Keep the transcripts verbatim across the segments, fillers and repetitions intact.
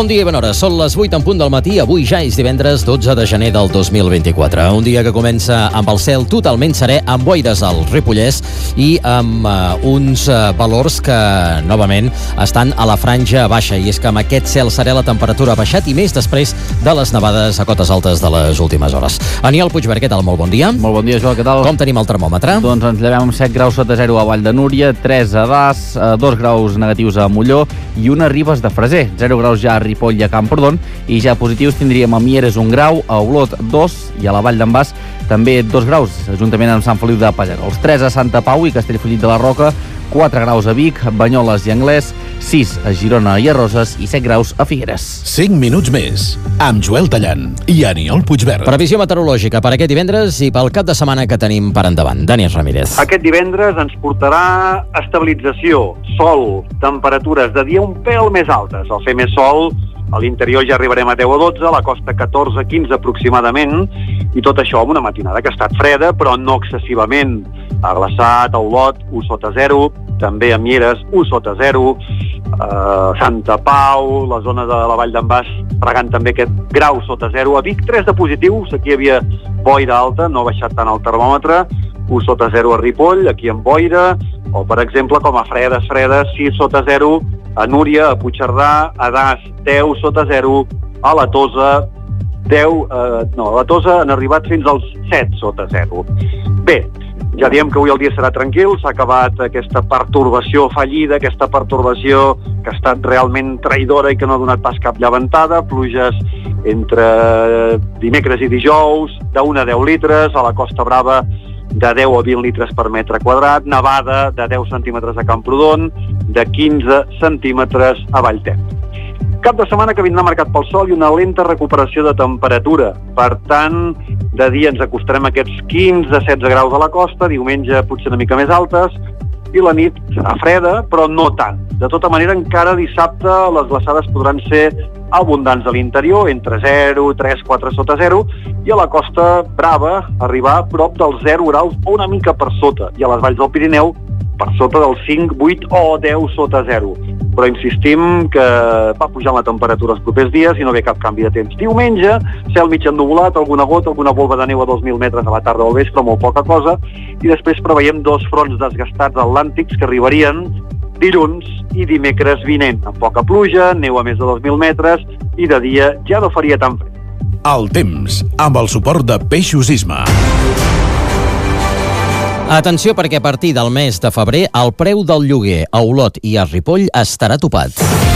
Bon dia i bona hora, són les vuit en punt del matí, avui ja és divendres dotze de gener del dos mil vint-i-quatre. Un dia que comença amb el cel totalment serè, amb boires al Ripollès i amb uh, uns uh, valors que, novament, estan a la franja baixa. I és que amb aquest cel serè la temperatura ha baixat i més després de les nevades a cotes altes de les últimes hores. Aniol Puigvert, què tal? Molt bon dia. Molt bon dia, Joel, què tal? Com tenim el termòmetre? Doncs ens llevem amb set graus sota zero a Vall de Núria, tres a Das, dos graus negatius a Molló i una Ribes de Freser, zero graus ja a Ripoll i a Camprodon, i ja positius tindríem a Mieres un grau, a Olot dos i a la Vall d'en Bas també dos graus, juntament amb Sant Feliu de Pallerols, tres a Santa Pau i Castellfollit de la Roca, quatre graus a Vic, Banyoles i Anglès, sis a Girona i a Roses i set graus a Figueres. cinc minuts més, amb Joel Tallant i Aniol Puigvert. Previsió meteorològica per aquest divendres i pel cap de setmana que tenim per endavant. Dani Ramírez. Aquest divendres ens portarà estabilització, sol, temperatures de dia un pèl més altes. Al fer més sol, a l'interior ja arribarem a deu o dotze, a la costa catorze a quinze aproximadament, i tot això amb una matinada que ha estat freda, però no excessivament. A Glaçat, a Olot, u sota zero, també a Mieres, u sota zero, a Santa Pau, la zona de la Vall d'en Bas, pregant també aquest grau sota zero. A Vic, tres de positius, aquí hi havia boira alta, no ha baixat tant el termòmetre, u sota zero a Ripoll, aquí amb boira, o, per exemple, com a fredes, fredes, sis sota zero a Núria, a Puigcerdà, a Das, deu sota zero, a la Tosa, deu, eh, no, a la Tosa han arribat fins als set sota zero. Bé, ja diem que avui el dia serà tranquil, s'ha acabat aquesta pertorbació fallida, aquesta pertorbació que ha estat realment traïdora i que no ha donat pas cap llevantada, pluges entre dimecres i dijous, d'una a deu litres, a la Costa Brava de deu a vint litres per metre quadrat, nevada de deu centímetres a Camprodon, de quinze centímetres a Vallter. Cap de setmana que vindrà marcat pel sol i una lenta recuperació de temperatura. Per tant, de dia ens acostarem a aquests quinze a setze graus a la costa, diumenge potser una mica més altes, i la nit serà freda, però no tant. De tota manera, encara dissabte les glaçades podran ser abundants a l'interior, entre zero, tres, quatre sota zero, i a la Costa Brava arribar a prop dels zero graus o una mica per sota, i a les valls del Pirineu per sota dels cinc, vuit o deu sota zero. Però insistim que va pujant la temperatura els propers dies i no ve cap canvi de temps. Diumenge, cel mig ennuvolat, alguna gota, alguna volva de neu a dos mil metres a la tarda o al vespre, molt poca cosa, i després preveiem dos fronts desgastats atlàntics que arribarien dilluns i dimecres vinent, amb poca pluja, neu a més de dos mil metres, i de dia ja no faria tan fred. El temps, amb el suport de Peixos Isma. Atenció, perquè a partir del mes de febrer el preu del lloguer a Olot i a Ripoll estarà topat.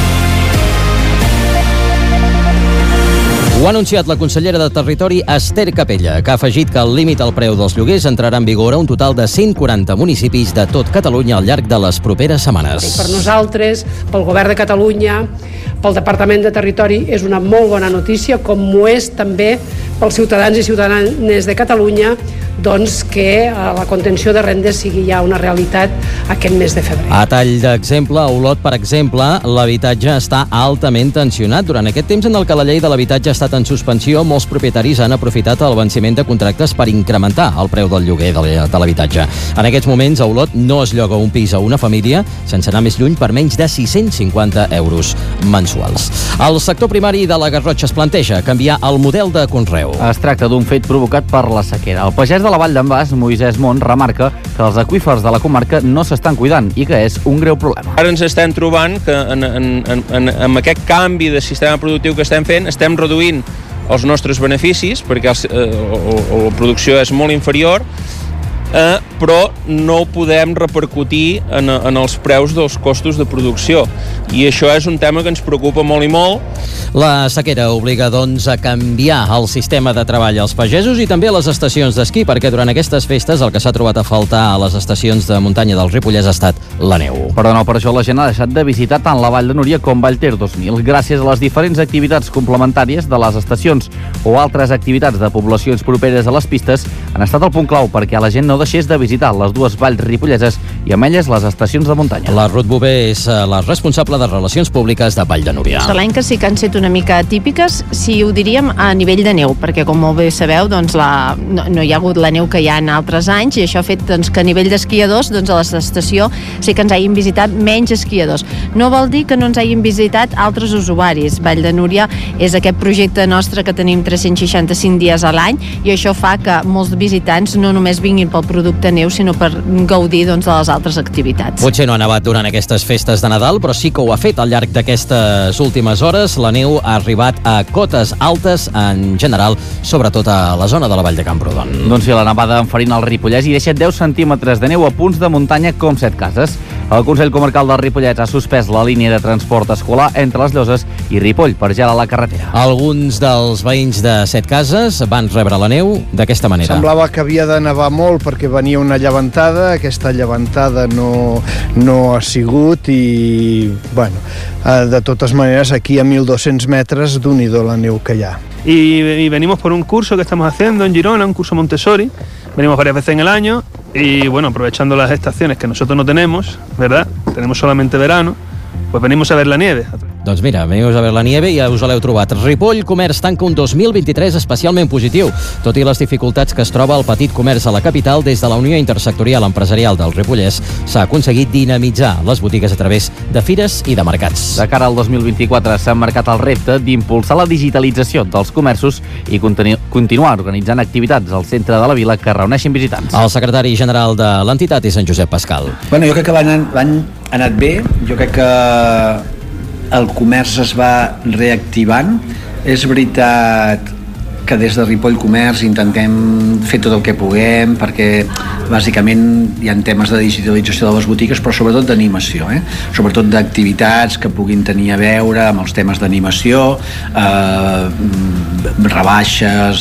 Ho ha anunciat la consellera de Territori, Esther Capella, que ha afegit que el límit al preu dels lloguers entrarà en vigor a un total de cent quaranta municipis de tot Catalunya al llarg de les properes setmanes. Per nosaltres, pel Govern de Catalunya, pel Departament de Territori, és una molt bona notícia, com ho és també pels ciutadans i ciutadanes de Catalunya, doncs que la contenció de rendes sigui ja una realitat aquest mes de febrer. A tall d'exemple, a Olot, per exemple, l'habitatge està altament tensionat. Durant aquest temps en el que la llei de l'habitatge ha estat en suspensió, molts propietaris han aprofitat el venciment de contractes per incrementar el preu del lloguer de l'habitatge. En aquests moments, a Olot no es lloga un pis a una família, sense anar més lluny, per menys de sis-cents cinquanta euros mensuals. El sector primari de la Garrotxa es planteja canviar el model de conreu. Es tracta d'un fet provocat per la sequera. El pagès de la Vall d'en Bas, Moisès Mont, remarca que els aqüífers de la comarca no s'estan cuidant i que és un greu problema. Ara ens estem trobant que en, en, en, en, amb aquest canvi de sistema productiu que estem fent estem reduint els nostres beneficis perquè el, eh, la producció és molt inferior, eh, però no ho podem repercutir en, en els preus dels costos de producció, i això és un tema que ens preocupa molt i molt. La sequera obliga, doncs, a canviar el sistema de treball als pagesos i també a les estacions d'esquí, perquè durant aquestes festes el que s'ha trobat a faltar a les estacions de muntanya del Ripollès ha estat la neu. Però no per això la gent ha deixat de visitar tant la Vall de Núria com Vallter dos mil. Gràcies a les diferents activitats complementàries de les estacions o altres activitats de poblacions properes a les pistes, han estat el punt clau perquè la gent no no deixés de visitar les dues valls ripolleses i amb elles les estacions de muntanya. La Ruth Bové és la responsable de Relacions Públiques de Vall de Núria. Solenques sí que han estat una mica típiques, si ho diríem a nivell de neu, perquè com molt bé sabeu, doncs la, no, no hi ha hagut la neu que hi ha en altres anys i això ha fet doncs, que a nivell d'esquiadors doncs, a l'estació sí que ens hagin visitat menys esquiadors. No vol dir que no ens hagin visitat altres usuaris. Vall de Núria és aquest projecte nostre que tenim tres-cents seixanta-cinc dies a l'any i això fa que molts visitants no només vinguin pel producte neu, sinó per gaudir doncs, de les altres activitats. Potser no ha nevat durant aquestes festes de Nadal, però sí que ho ha fet al llarg d'aquestes últimes hores. La neu ha arribat a cotes altes en general, sobretot a la zona de la Vall de Camprodon. Doncs sí, la nevada enfarina el Ripollès i deixa deu centímetres de neu a punts de muntanya com Setcases. El Consell Comarcal del Ripollès ha suspès la línia de transport escolar entre les Lloses i Ripoll per gelar la carretera. Alguns dels veïns de Setcases van rebre la neu d'aquesta manera. Semblava que havia de nevar molt perquè venia una llevantada, aquesta llevantada no, no ha sigut i, bueno, de totes maneres aquí a mil dos-cents metres d'un-i-do la neu que hi ha. Y, y venimos por un curso que estamos haciendo en Girona, un curso Montessori. Venimos varias veces en el año y, bueno, aprovechando las estaciones que nosotros no tenemos, ¿verdad? Tenemos solamente verano, pues venimos a ver la nieve. Doncs mira, veniu a veure la nieve i ja us l'heu trobat. Ripoll Comerç tanca un dos mil vint-i-tres especialment positiu. Tot i les dificultats que es troba el petit comerç a la capital, des de la Unió Intersectorial Empresarial del Ripollès s'ha aconseguit dinamitzar les botigues a través de fires i de mercats. De cara al dos mil vint-i-quatre s'ha marcat el repte d'impulsar la digitalització dels comerços i continu continuar organitzant activitats al centre de la vila que reuneixin visitants. El secretari general de l'entitat és en Josep Pascal. Bueno, jo crec que van, van anat bé, jo crec que el comerç es va reactivant. És veritat que des de Ripoll Comerç intentem fer tot el que puguem perquè bàsicament hi ha temes de digitalització de les botigues, però sobretot d'animació, eh? sobretot d'activitats que puguin tenir a veure amb els temes d'animació, eh, rebaixes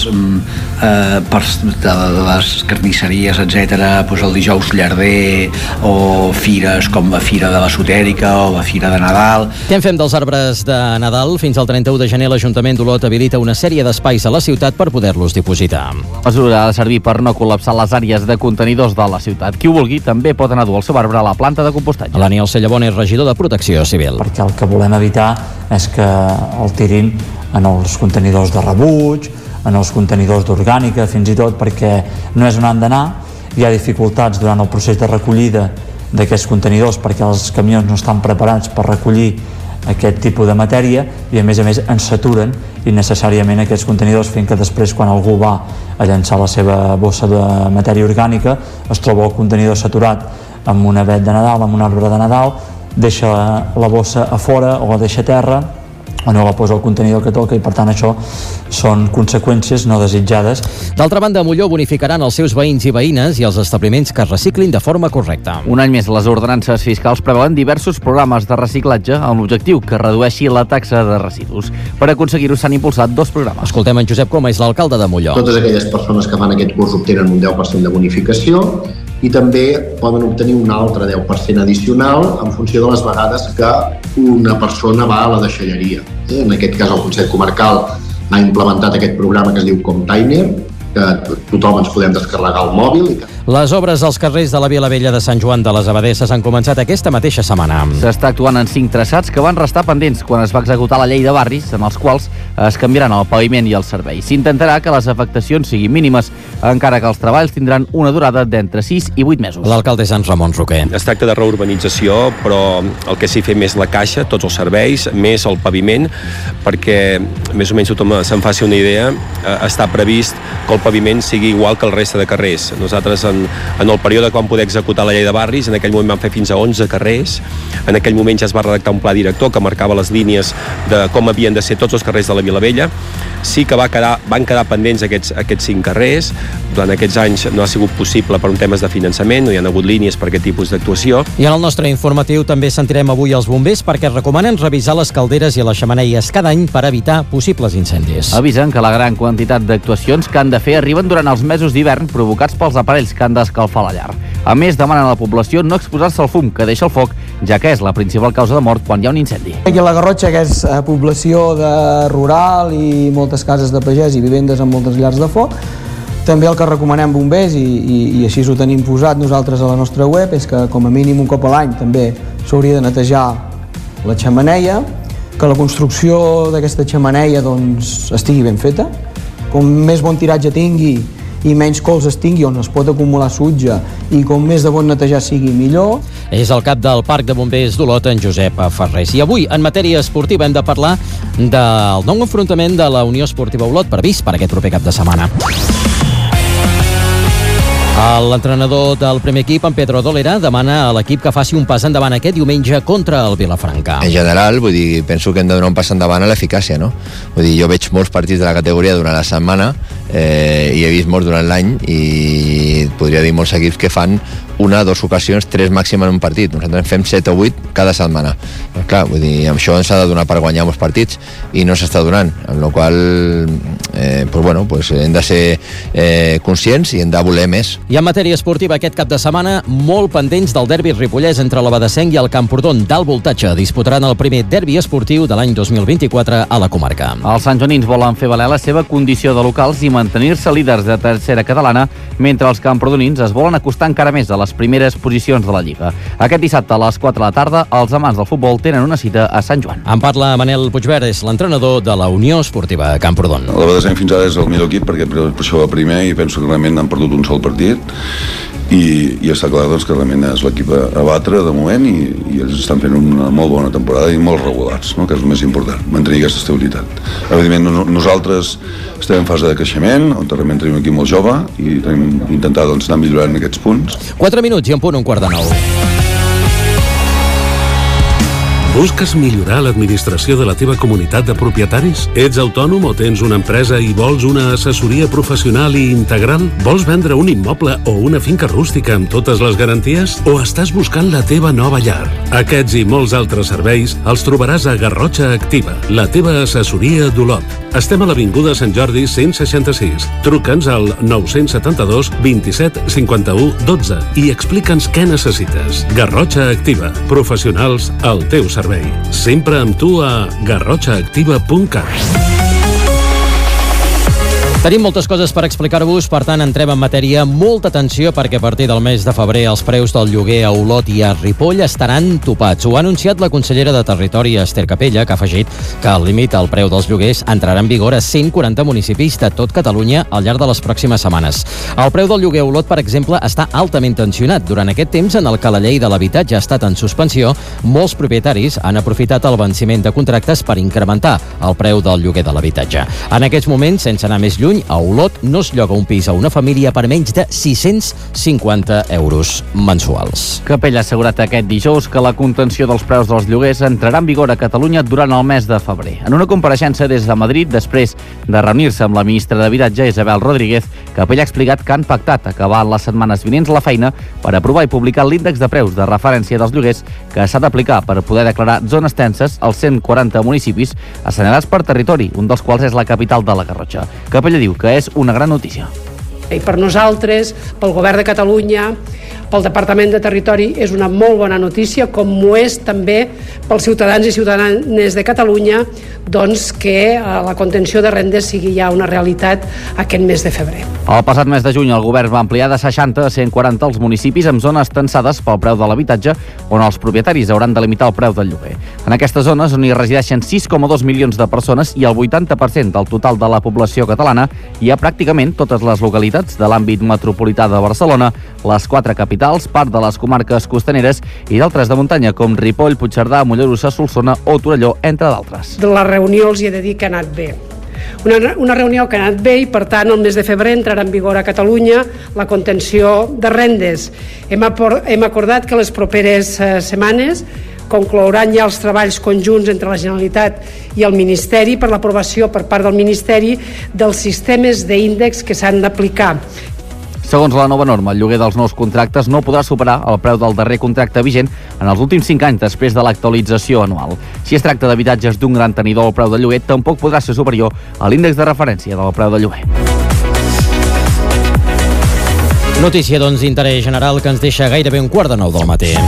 eh, per, de les carnisseries, etcètera, doncs el dijous llarder o fires com la Fira de l'Esotèrica o la Fira de Nadal. Què en fem dels arbres de Nadal? Fins al trenta-u de gener l'Ajuntament d'Olot habilita una sèrie d'espais a la ciutat per poder-los dipositar. La mesura ha de servir per no col·lapsar les àrees de contenidors de la ciutat. Qui ho vulgui també pot anar a dur el seu arbre a la planta de compostatge. L'Aniol Cellabon és regidor de Protecció Civil. Perquè el que volem evitar és que el tirin en els contenidors de rebuig, en els contenidors d'orgànica, fins i tot perquè no és on han d'anar. Hi ha dificultats durant el procés de recollida d'aquests contenidors perquè els camions no estan preparats per recollir aquest tipus de matèria i a més a més ens saturen innecessàriament aquests contenidors, fent que després quan algú va a llançar la seva bossa de matèria orgànica es troba el contenidor saturat amb un avet de Nadal, amb un arbre de Nadal, deixa la bossa a fora o la deixa a terra o no la posa al contenidor que toca i per tant això són conseqüències no desitjades. D'altra banda, a Molló bonificaran els seus veïns i veïnes i els establiments que es reciclin de forma correcta. Un any més, les ordenances fiscals preveuen diversos programes de reciclatge amb l'objectiu que redueixi la taxa de residus. Per aconseguir-ho s'han impulsat dos programes. Escoltem en Josep Coma, és l'alcalde de Molló. Totes aquelles persones que fan aquest curs obtenen un deu per cent de bonificació i també poden obtenir un altre deu per cent addicional en funció de les vegades que una persona va a la deixalleria. En aquest cas el Consell Comarcal ha implementat aquest programa que es diu Container, que tothom ens podem descarregar al mòbil. I que... Les obres als carrers de la Vila Vella de Sant Joan de les Abadesses han començat aquesta mateixa setmana. S'està actuant en cinc traçats que van restar pendents quan es va executar la llei de barris, en els quals es canviaran el paviment i el servei. S'intentarà que les afectacions siguin mínimes, encara que els treballs tindran una durada d'entre sis i vuit mesos. L'alcalde és en Ramon Roquer. Es tracta de reurbanització, però el que s'hi fa més la caixa, tots els serveis, més el paviment, perquè més o menys tothom se'n faci una idea, està previst que el paviment sigui igual que el reste de carrers. Nosaltres en, en el període que vam poder executar la llei de barris, en aquell moment vam fer fins a onze carrers, en aquell moment ja es va redactar un pla director que marcava les línies de com havien de ser tots els carrers de la Vila Vella. Sí que va quedar, van quedar pendents aquests, aquests cinc carrers, durant aquests anys no ha sigut possible per un temes de finançament, no hi ha hagut línies per aquest tipus d'actuació. I en el nostre informatiu també sentirem avui els bombers perquè recomanen revisar les calderes i les xemeneies cada any per evitar possibles incendis. Avisen que la gran quantitat d'actuacions que han de fer arriben durant els mesos d'hivern provocats pels aparells que han d'escalfar la llar. A més, demanen a la població no exposar-se al fum que deixa el foc, ja que és la principal causa de mort quan hi ha un incendi. Aquí a la Garrotxa, que és eh, població de rural i moltes cases de pagès i vivendes amb moltes llars de foc, També el que recomanem bombers, i, i, i així ho tenim posat nosaltres a la nostra web, és que com a mínim un cop a l'any també s'hauria de netejar la xemeneia, que la construcció d'aquesta xemeneia doncs, estigui ben feta. Com més bon tiratge tingui i menys cols es tingui on es pot acumular sutge i com més de bon netejar sigui millor. És el cap del Parc de Bombers d'Olot, en Josep Ferrés. I avui, en matèria esportiva, hem de parlar del nou enfrontament de la Unió Esportiva Olot previst per aquest proper cap de setmana. L'entrenador del primer equip, en Pedro Dolera, demana a l'equip que faci un pas endavant aquest diumenge contra el Vilafranca. En general, vull dir, penso que hem de donar un pas endavant a l'eficàcia, no? Vull dir, jo veig molts partits de la categoria durant la setmana eh, i he vist molts durant l'any i podria dir molts equips que fan una, dues ocasions, tres màxim en un partit. Nosaltres en fem set o vuit cada setmana. Però, clar, vull dir, amb això ens ha de donar per guanyar molts partits i no s'està donant, amb la qual eh, pues, bueno, pues, hem de ser eh, conscients i hem de voler més. I en matèria esportiva, aquest cap de setmana, molt pendents del derbi ripollès entre l'Abadesenc i el Camprodon d'alt voltatge. Disputaran el primer derbi esportiu de l'any dos mil vint-i-quatre a la comarca. Els santjoanins volen fer valer la seva condició de locals i mantenir-se líders de tercera catalana, mentre els camprodonins es volen acostar encara més a les primeres posicions de la Lliga. Aquest dissabte a les quatre de la tarda, els amants del futbol tenen una cita a Sant Joan. En parla Manel Puigverd, és l'entrenador de la Unió Esportiva Camprodon. L'Abadesenc fins ara és el millor equip perquè per això va primer i penso que realment han perdut un sol partit i, i està clar doncs, que realment és l'equip a batre de moment i, i ells estan fent una molt bona temporada i molt regulars, no? Que és el més important, mantenir aquesta estabilitat. Evidentment nosaltres estem en fase de creixement, on realment tenim un equip molt jove i tenim intentar doncs, anar millorant aquests punts. quatre minuts i en punt un quart de nou. Busques millorar l'administració de la teva comunitat de propietaris? Ets autònom o tens una empresa i vols una assessoria professional i integral? Vols vendre un immoble o una finca rústica amb totes les garanties? O estàs buscant la teva nova llar? Aquests i molts altres serveis els trobaràs a Garrotxa Activa, la teva assessoria d'Olot. Estem a l'Avinguda Sant Jordi cent seixanta-sis. Truca'ns al nou-cents setanta-dos vint-i-set cinquanta-u dotze i explica'ns què necessites. Garrotxa Activa, professionals al teu servei. Sempre amb tu a garrotxa activa punt cat. Tenim moltes coses per explicar-vos, per tant entrem en matèria. Molta atenció perquè a partir del mes de febrer els preus del lloguer a Olot i a Ripoll estaran topats. Ho ha anunciat la consellera de Territori, Esther Capella, que ha afegit que el límit al preu dels lloguers entrarà en vigor a cent quaranta municipis de tot Catalunya al llarg de les pròximes setmanes. El preu del lloguer a Olot, per exemple, està altament tensionat. Durant aquest temps en el que la llei de l'habitatge ha estat en suspensió, molts propietaris han aprofitat el venciment de contractes per incrementar el preu del lloguer de l'habitatge. En aquests moments, sense anar més lluny, a Olot no es lloga un pis a una família per menys de sis-cents cinquanta euros mensuals. Capella ha assegurat aquest dijous que la contenció dels preus dels lloguers entrarà en vigor a Catalunya durant el mes de febrer. En una compareixença des de Madrid, després de reunir-se amb la ministra d'Habitatge, Isabel Rodríguez, Capella ha explicat que han pactat acabar les setmanes vinents la feina per aprovar i publicar l'índex de preus de referència dels lloguers que s'ha d'aplicar per poder declarar zones tenses als cent quaranta municipis assenyalats per territori, un dels quals és la capital de la Garrotxa. Capella diu que és una gran notícia. I per nosaltres, pel Govern de Catalunya, pel Departament de Territori, és una molt bona notícia, com ho és també pels ciutadans i ciutadanes de Catalunya, doncs que la contenció de rendes sigui ja una realitat aquest mes de febrer. El passat mes de juny el Govern va ampliar de seixanta a cent quaranta els municipis amb zones tensades pel preu de l'habitatge, on els propietaris hauran de limitar el preu del lloguer. En aquestes zones, on hi resideixen sis coma dos milions de persones i el vuitanta per cent del total de la població catalana, hi ha pràcticament totes les localitats de l'àmbit metropolità de Barcelona, les quatre capitals, part de les comarques costaneres i d'altres de muntanya, com Ripoll, Puigcerdà, Mollerussa, Solsona o Torelló, entre d'altres. De la reunió els hi he de dir que ha anat bé. Una, una reunió que ha anat bé i, per tant, el mes de febrer entrarà en vigor a Catalunya la contenció de rendes. Hem, apor, hem acordat que les properes eh, setmanes conclouran ja els treballs conjunts entre la Generalitat i el Ministeri per l'aprovació per part del Ministeri dels sistemes d'índex que s'han d'aplicar. Segons la nova norma, el lloguer dels nous contractes no podrà superar el preu del darrer contracte vigent en els últims cinc anys després de l'actualització anual. Si es tracta d'habitatges d'un gran tenidor, el preu del lloguer tampoc podrà ser superior a l'índex de referència del preu del lloguer. Notícia, doncs, d'interès general que ens deixa gairebé un quart de nou del matí.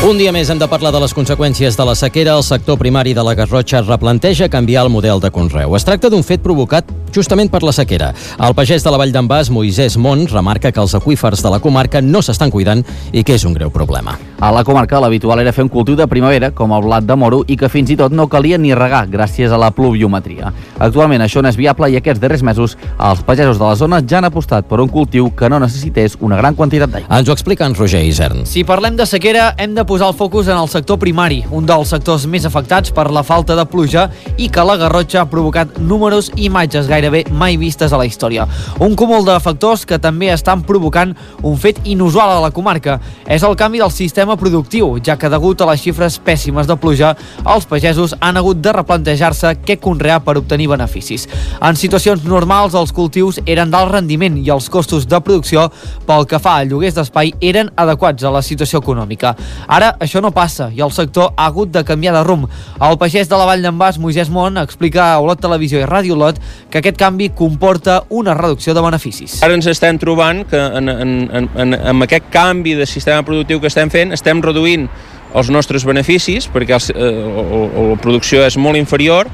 Un dia més hem de parlar de les conseqüències de la sequera. El sector primari de la Garrotxa replanteja canviar el model de conreu. Es tracta d'un fet provocat justament per la sequera. El pagès de la Vall d'en Bas, Moisès Mont, remarca que els aqüífers de la comarca no s'estan cuidant i que és un greu problema. A la comarca l'habitual era fer un cultiu de primavera, com el blat de moro, i que fins i tot no calia ni regar gràcies a la pluviometria. Actualment això no és viable i aquests darrers mesos els pagesos de la zona ja han apostat per un cultiu que no necessités una gran quantitat d'aigua. Ens ho explica en Roger Isern. Si parlem de sequera, hem de posar el focus en el sector primari, un dels sectors més afectats per la falta de pluja i que la Garrotxa ha provocat números i imatges gairebé mai vistes a la història. Un cúmul de factors que també estan provocant un fet inusual a la comarca. És el canvi del sistema productiu, ja que degut a les xifres pèssimes de pluja, els pagesos han hagut de replantejar-se què conrear per obtenir beneficis. En situacions normals, els cultius eren d'alt rendiment i els costos de producció pel que fa a lloguers d'espai eren adequats a la situació econòmica. Ara això no passa i el sector ha hagut de canviar de rumb. El pagès de la Vall d'en Bas, Moisès Mont, explica a Olot Televisió i Ràdio Olot que aquest canvi comporta una reducció de beneficis. Ara ens estem trobant que en, en, en, en, en aquest canvi de sistema productiu que estem fent estem reduint els nostres beneficis perquè els, eh, o, o la producció és molt inferior,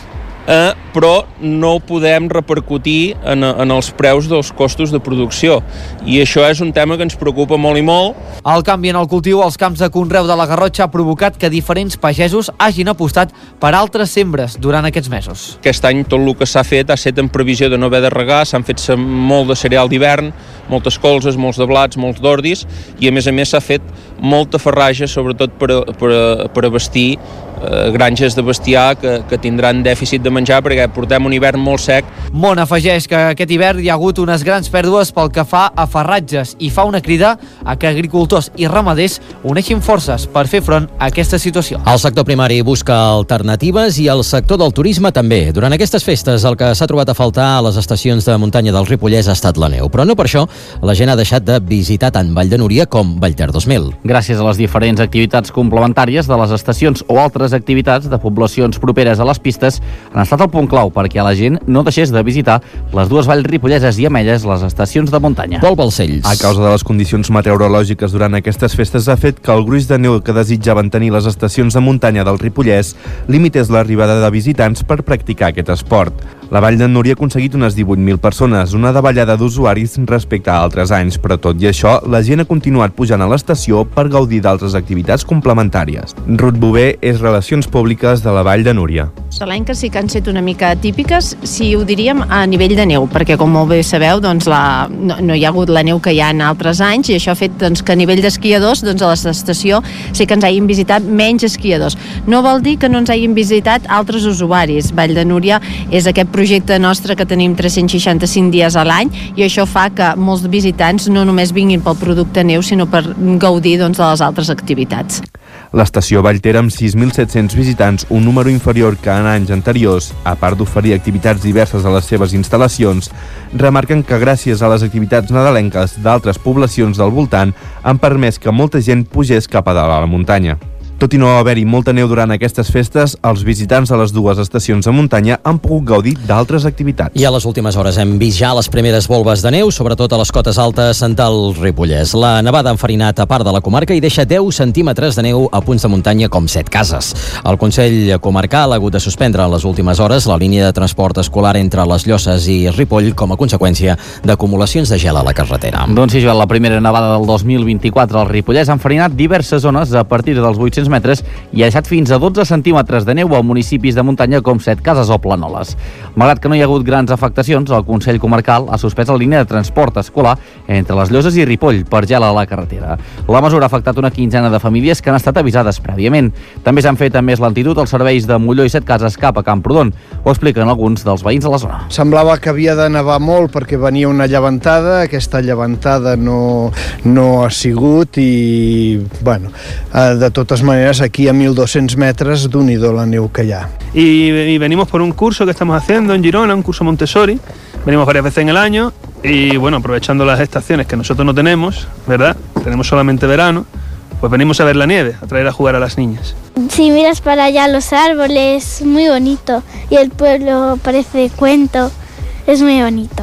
eh, però no ho podem repercutir en, en els preus dels costos de producció i això és un tema que ens preocupa molt i molt. El canvi en el cultiu als camps de conreu de la Garrotxa ha provocat que diferents pagesos hagin apostat per altres sembres durant aquests mesos. Aquest any tot el que s'ha fet ha estat en previsió de no haver de regar, s'han fet molt de cereal d'hivern, moltes colzes, molts de blats, molts d'ordis i a més a més s'ha fet molta farratge, sobretot per, per, per abastir eh, granges de bestiar que, que tindran dèficit de menjar perquè portem un hivern molt sec. Mont afegeix que aquest hivern hi ha hagut unes grans pèrdues pel que fa a farratges i fa una crida a que agricultors i ramaders uneixin forces per fer front a aquesta situació. El sector primari busca alternatives i el sector del turisme també. Durant aquestes festes el que s'ha trobat a faltar a les estacions de muntanya del Ripollès ha estat la neu, però no per això la gent ha deixat de visitar tant Vall de Núria com Vallter dos mil. Gràcies a les diferents activitats complementàries de les estacions o altres activitats de poblacions properes a les pistes han estat el punt clau perquè la gent no deixés de visitar les dues valls ripolleses i Amelles, les estacions de muntanya. Pol Balcells. A causa de les condicions meteorològiques durant aquestes festes ha fet que el gruix de neu que desitjaven tenir les estacions de muntanya del Ripollès limités l'arribada de visitants per practicar aquest esport. La Vall de Núria ha aconseguit unes divuit mil persones, una davallada d'usuaris respecte a altres anys, però tot i això, la gent ha continuat pujant a l'estació per gaudir d'altres activitats complementàries. Ruth Bové és Relacions Públiques de la Vall de Núria. L'any que sí que han set una mica típiques, si ho diríem a nivell de neu, perquè com molt bé sabeu, doncs la, no, no hi ha hagut la neu que hi ha en altres anys i això ha fet doncs, que a nivell d'esquiadors doncs, a l'estació sí que ens hagin visitat menys esquiadors. No vol dir que no ens hagin visitat altres usuaris. Vall de Núria és aquest projecte nostre que tenim tres-cents seixanta-cinc dies a l'any i això fa que molts visitants no només vinguin pel producte neu, sinó per gaudir doncs, de les altres activitats. L'estació Vallter, amb sis mil set-cents visitants, un número inferior que en anys anteriors, a part d'oferir activitats diverses a les seves instal·lacions, remarquen que gràcies a les activitats nadalenques d'altres poblacions del voltant han permès que molta gent pugés cap a dalt a la muntanya. Tot i no haver-hi molta neu durant aquestes festes, els visitants de les dues estacions de muntanya han pogut gaudir d'altres activitats. I a les últimes hores hem vist ja les primeres volves de neu, sobretot a les cotes altes del Ripollès. La nevada ha enfarinat a part de la comarca i deixa deu centímetres de neu a punts de muntanya com set cases. El Consell Comarcal ha hagut de suspendre en les últimes hores la línia de transport escolar entre les Llosses i Ripoll com a conseqüència d'acumulacions de gel a la carretera. Doncs sí, Joel, la primera nevada del dos mil vint-i-quatre al Ripollès ha enfarinat diverses zones a partir dels vuit-cents metres i ha deixat fins a dotze centímetres de neu a municipis de muntanya com Set Cases o Planoles. Malgrat que no hi ha hagut grans afectacions, el Consell Comarcal ha suspès la línia de transport escolar entre les Llosses i Ripoll per gel a la carretera. La mesura ha afectat una quinzena de famílies que han estat avisades prèviament. També s'han fet amb més lentitud els serveis de Molló i Set Cases cap a Camprodon. Ho expliquen alguns dels veïns de la zona. Semblava que havia de nevar molt perquè venia una llevantada, aquesta llevantada no, no ha sigut i, bueno, de totes maneres aquí a mil doscientos metros, d'unido la neu que hi ha. Y, y venimos por un curso que estamos haciendo en Girona, un curso Montessori. Venimos varias veces en el año y, bueno, aprovechando las estaciones que nosotros no tenemos, ¿verdad? Tenemos solamente verano, pues venimos a ver la nieve, a traer a jugar a las niñas. Si miras para allá los árboles, muy bonito. Y el pueblo parece cuento, es muy bonito.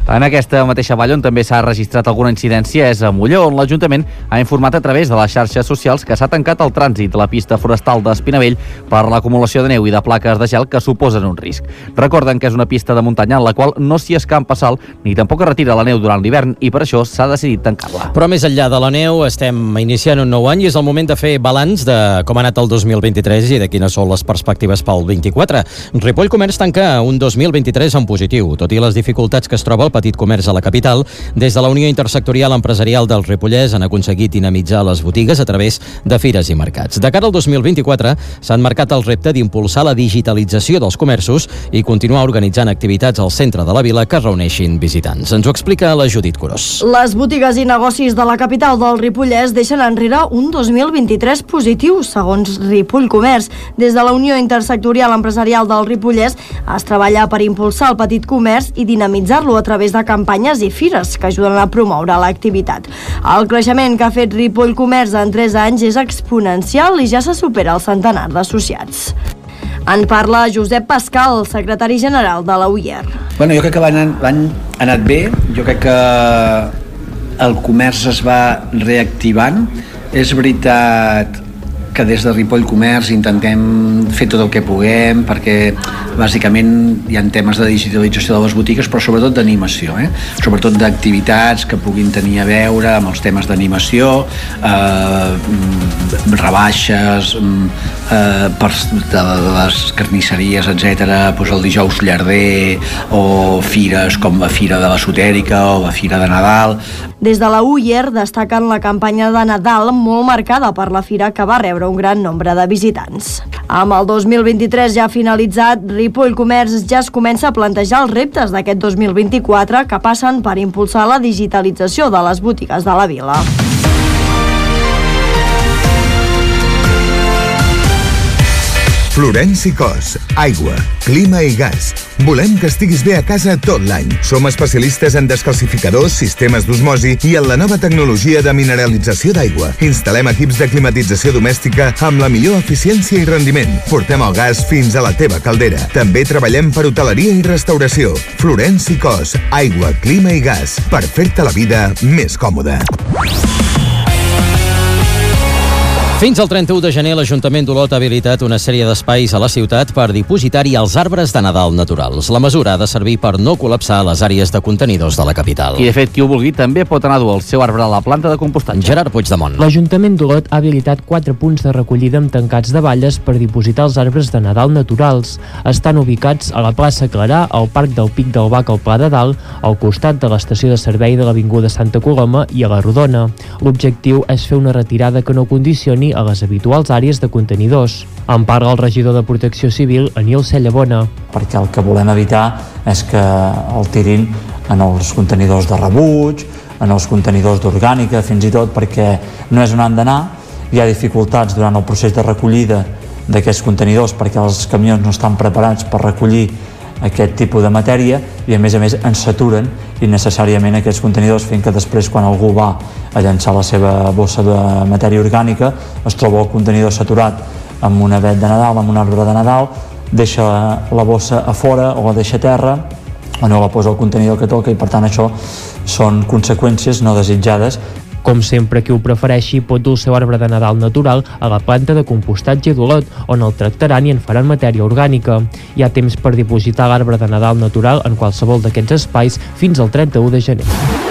En aquesta mateixa vall on també s'ha registrat alguna incidència és a Molló, on l'Ajuntament ha informat a través de les xarxes socials que s'ha tancat el trànsit de la pista forestal d'Espinavell per l'acumulació de neu i de plaques de gel que suposen un risc. Recorden que és una pista de muntanya en la qual no s'hi escampa sal ni tampoc es retira la neu durant l'hivern i per això s'ha decidit tancar-la. Però més enllà de la neu estem iniciant un nou any i és el moment de fer balanç de com ha anat el dos mil vint-i-tres i de quines són les perspectives pel vint-i-quatre. Ripoll Comerç tanca un dos mil vint-i-tres en positiu, tot i les dificultats que es troba el petit comerç a la capital. Des de la Unió Intersectorial Empresarial del Ripollès han aconseguit dinamitzar les botigues a través de fires i mercats. De cara al dos mil vint-i-quatre s'han marcat el repte d'impulsar la digitalització dels comerços i continuar organitzant activitats al centre de la vila que reuneixin visitants. Ens ho explica la Judit Curós. Les botigues i negocis de la capital del Ripollès deixen enrere un dos mil vint-i-tres positiu, segons Ripoll Comerç. Des de la Unió Intersectorial Empresarial del Ripollès es treballa per impulsar el petit comerç i dinamitzar-lo a través de campanyes i fires que ajuden a promoure l'activitat. El creixement que ha fet Ripoll Comerç en tres anys és exponencial i ja se supera el centenar d'associats. En parla Josep Pascal, secretari general de la U I E R. Bueno, jo crec que van, van anat bé, jo crec que el comerç es va reactivant. És veritat que des de Ripoll Comerç intentem fer tot el que puguem perquè bàsicament hi ha temes de digitalització de les botigues però sobretot d'animació, eh? Sobretot d'activitats que puguin tenir a veure amb els temes d'animació, eh, rebaixes eh, per, de les carnisseries, etcètera, doncs el dijous llarder o fires com la Fira de l'Esotèrica o la Fira de Nadal. Des de la U I E R destaquen la campanya de Nadal molt marcada per la fira que va rebre un gran nombre de visitants. Amb el dos mil vint-i-tres ja finalitzat, Ripoll Comerç ja es comença a plantejar els reptes d'aquest dos mil vint-i-quatre que passen per impulsar la digitalització de les botigues de la vila. Florenci Cos, aigua, clima i gas. Volem que estiguis bé a casa tot l'any. Som especialistes en descalcificadors, sistemes d'osmosi i en la nova tecnologia de mineralització d'aigua. Instal·lem equips de climatització domèstica amb la millor eficiència i rendiment. Portem el gas fins a la teva caldera. També treballem per hoteleria i restauració. Florenci Cos, aigua, clima i gas. Per fer-te la vida més còmoda. Fins al trenta-u de gener, l'Ajuntament d'Olot ha habilitat una sèrie d'espais a la ciutat per dipositar-hi els arbres de Nadal naturals. La mesura ha de servir per no col·lapsar les àrees de contenidors de la capital. I, de fet, qui ho vulgui també pot anar a dur el seu arbre a la planta de compostatge. Gerard Puigdemont. L'Ajuntament d'Olot ha habilitat quatre punts de recollida amb tancats de valles per dipositar els arbres de Nadal naturals. Estan ubicats a la plaça Clarà, al Parc del Pic del Bac al Pla de Dalt, al costat de l'estació de servei de l'Avinguda Santa Coloma i a la Rodona. L'objectiu és fer una retirada que no condicioni a les habituals àrees de contenidors. En parla el regidor de Protecció Civil, Aniol Cellabona. Perquè el que volem evitar és que el tirin en els contenidors de rebuig, en els contenidors d'orgànica, fins i tot perquè no és on han d'anar. Hi ha dificultats durant el procés de recollida d'aquests contenidors perquè els camions no estan preparats per recollir aquest tipus de matèria i a més a més ens saturen innecessàriament aquests contenidors, fent que després quan algú va a llançar la seva bossa de matèria orgànica es troba el contenidor saturat amb un avet de Nadal, amb un arbre de Nadal, deixa la bossa a fora o la deixa a terra o no la posa al contenidor que toca i per tant això són conseqüències no desitjades. Com sempre, qui ho prefereixi pot dur el seu arbre de Nadal natural a la planta de compostatge d'Olot, on el tractaran i en faran matèria orgànica. Hi ha temps per dipositar l'arbre de Nadal natural en qualsevol d'aquests espais fins al trenta-u de gener.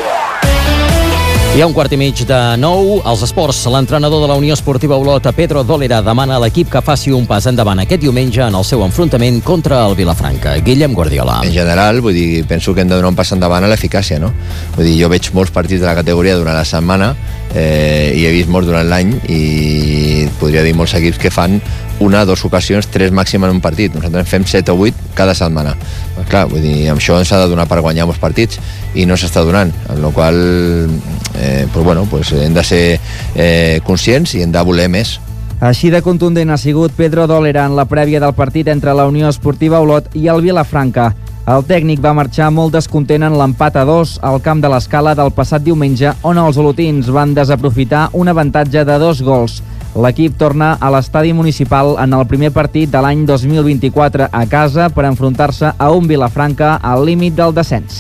Hi ha un quart i mig de nou. Als esports, l'entrenador de la Unió Esportiva Olot, Pedro Dólera, demana a l'equip que faci un pas endavant aquest diumenge en el seu enfrontament contra el Vilafranca. Guillem Guardiola. En general, vull dir, penso que hem de donar un pas endavant a l'eficàcia, no? Vull dir, jo veig molts partits de la categoria durant la setmana eh, i he vist molts durant l'any i podria dir molts equips que fan una, dues ocasions, tres màxim en un partit. Nosaltres fem set o vuit cada setmana. Però, clar, vull dir, amb això ens ha de donar per guanyar molts partits i no s'està donant, amb la qual eh, pues, bueno, pues, hem de ser eh, conscients i hem de voler més. Així de contundent ha sigut Pedro Dólera en la prèvia del partit entre la Unió Esportiva Olot i el Vilafranca. El tècnic va marxar molt descontent en l'empat a dos al camp de l'Escala del passat diumenge, on els olotins van desaprofitar un avantatge de dos gols. L'equip torna a l'estadi municipal en el primer partit de l'any dos mil vint-i-quatre a casa per enfrontar-se a un Vilafranca al límit del descens.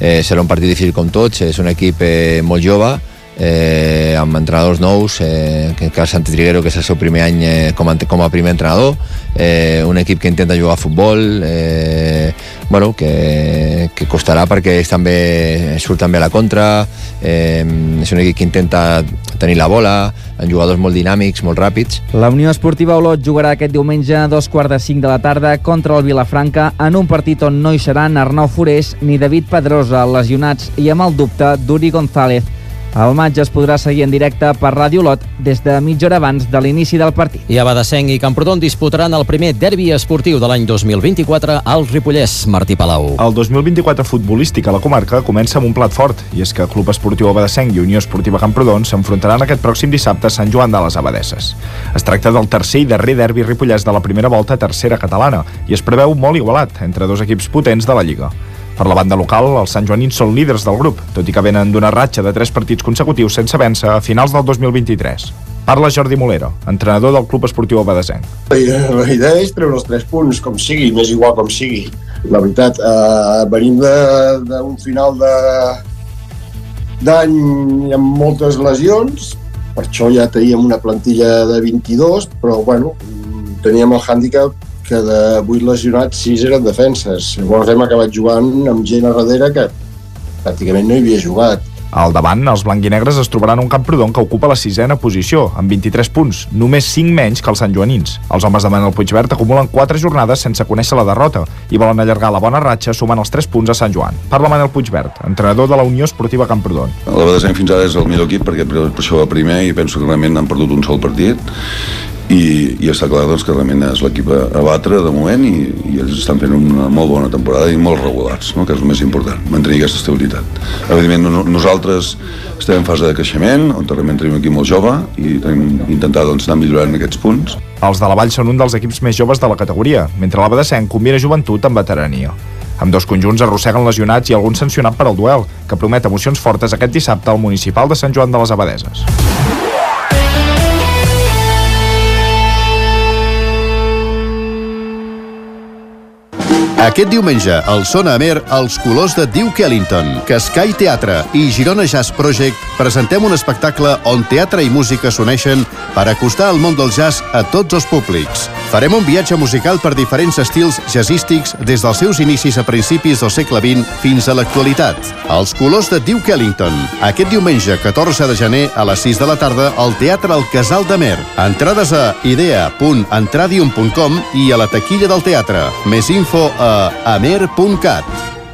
eh, serà un partit difícil com tots, és un equip eh, molt jove, eh, amb entrenadors nous, eh, que Carl Santi Triguero, que és el seu primer any eh, com, a, com a primer entrenador, eh, un equip que intenta jugar a futbol, eh, bueno, que, que costarà perquè ells també surten bé a la contra, eh, és un equip que intenta tenir la bola, amb jugadors molt dinàmics, molt ràpids. La Unió Esportiva Olot jugarà aquest diumenge a dos quarts de cinc de la tarda contra el Vilafranca en un partit on no hi seran Arnau Forés ni David Pedrosa, lesionats, i amb el dubte d'Uri González. El matx es podrà seguir en directe per Ràdio Olot des de mitja hora abans de l'inici del partit. I a Badesenc i Camprodon disputaran el primer derbi esportiu de l'any dos mil vint-i-quatre al Ripollès. Martí Palau. El dos mil vint-i-quatre futbolístic a la comarca comença amb un plat fort, i és que Club Esportiu Badesenc i Unió Esportiva Camprodon s'enfrontaran aquest pròxim dissabte a Sant Joan de les Abadesses. Es tracta del tercer i darrer derbi ripollès de la primera volta tercera catalana i es preveu molt igualat entre dos equips potents de la Lliga. Per la banda local, els santjoanins són líders del grup, tot i que venen d'una ratxa de tres partits consecutius sense vèncer a finals del dos mil vint-i-tres. Parla Jordi Molero, entrenador del Club Esportiu Badesenc. La idea és treure els tres punts, com sigui, més igual com sigui. La veritat, eh, venim d'un final de d'any amb moltes lesions, per això ja teníem una plantilla de vint-i-dos, però bueno, teníem el hàndicap que de vuit lesionats, sis eren defenses. Llavors hem acabat jugant amb gent a darrere que pràcticament no hi havia jugat. Al davant, els blanquinegres es trobaran un Camprodon que ocupa la sisena posició, amb vint-i-tres punts, només cinc menys que els santjoanins. Els homes de Manel Puigvert acumulen quatre jornades sense conèixer la derrota i volen allargar la bona ratxa sumant els tres punts a Sant Joan. Parla Manel Puigvert, entrenador de la Unió Esportiva Camprodon. El Badesenc fins ara és el millor equip perquè per això va primer i penso que realment han perdut un sol partit. I, i està clar doncs, que realment és l'equip a batre de moment i, i ells estan fent una molt bona temporada i molt regulars, no? Que és el més important, mantenir aquesta estabilitat. Evidentment no, nosaltres estem en fase de creixement, on realment tenim un equip molt jove i tenim intentat doncs, anar millorant aquests punts. Els de la Vall són un dels equips més joves de la categoria, mentre la Badesenc combina joventut amb veterania. Amb dos conjunts arrosseguen lesionats i algun sancionat per al duel, que promet emocions fortes aquest dissabte al municipal de Sant Joan de les Abadeses. Aquest diumenge, al Sona Amer, els colors de Duke Ellington, Cascai Teatre i Girona Jazz Project presentem un espectacle on teatre i música s'uneixen per acostar el món del jazz a tots els públics. Farem un viatge musical per diferents estils jazzístics des dels seus inicis a principis del segle vint fins a l'actualitat. Els colors de Duke Ellington, aquest diumenge catorze de gener a les sis de la tarda al Teatre El Casal d'Amer. Entrades a idea punt entradium punt com i a la taquilla del teatre. Més info a amer punt cat.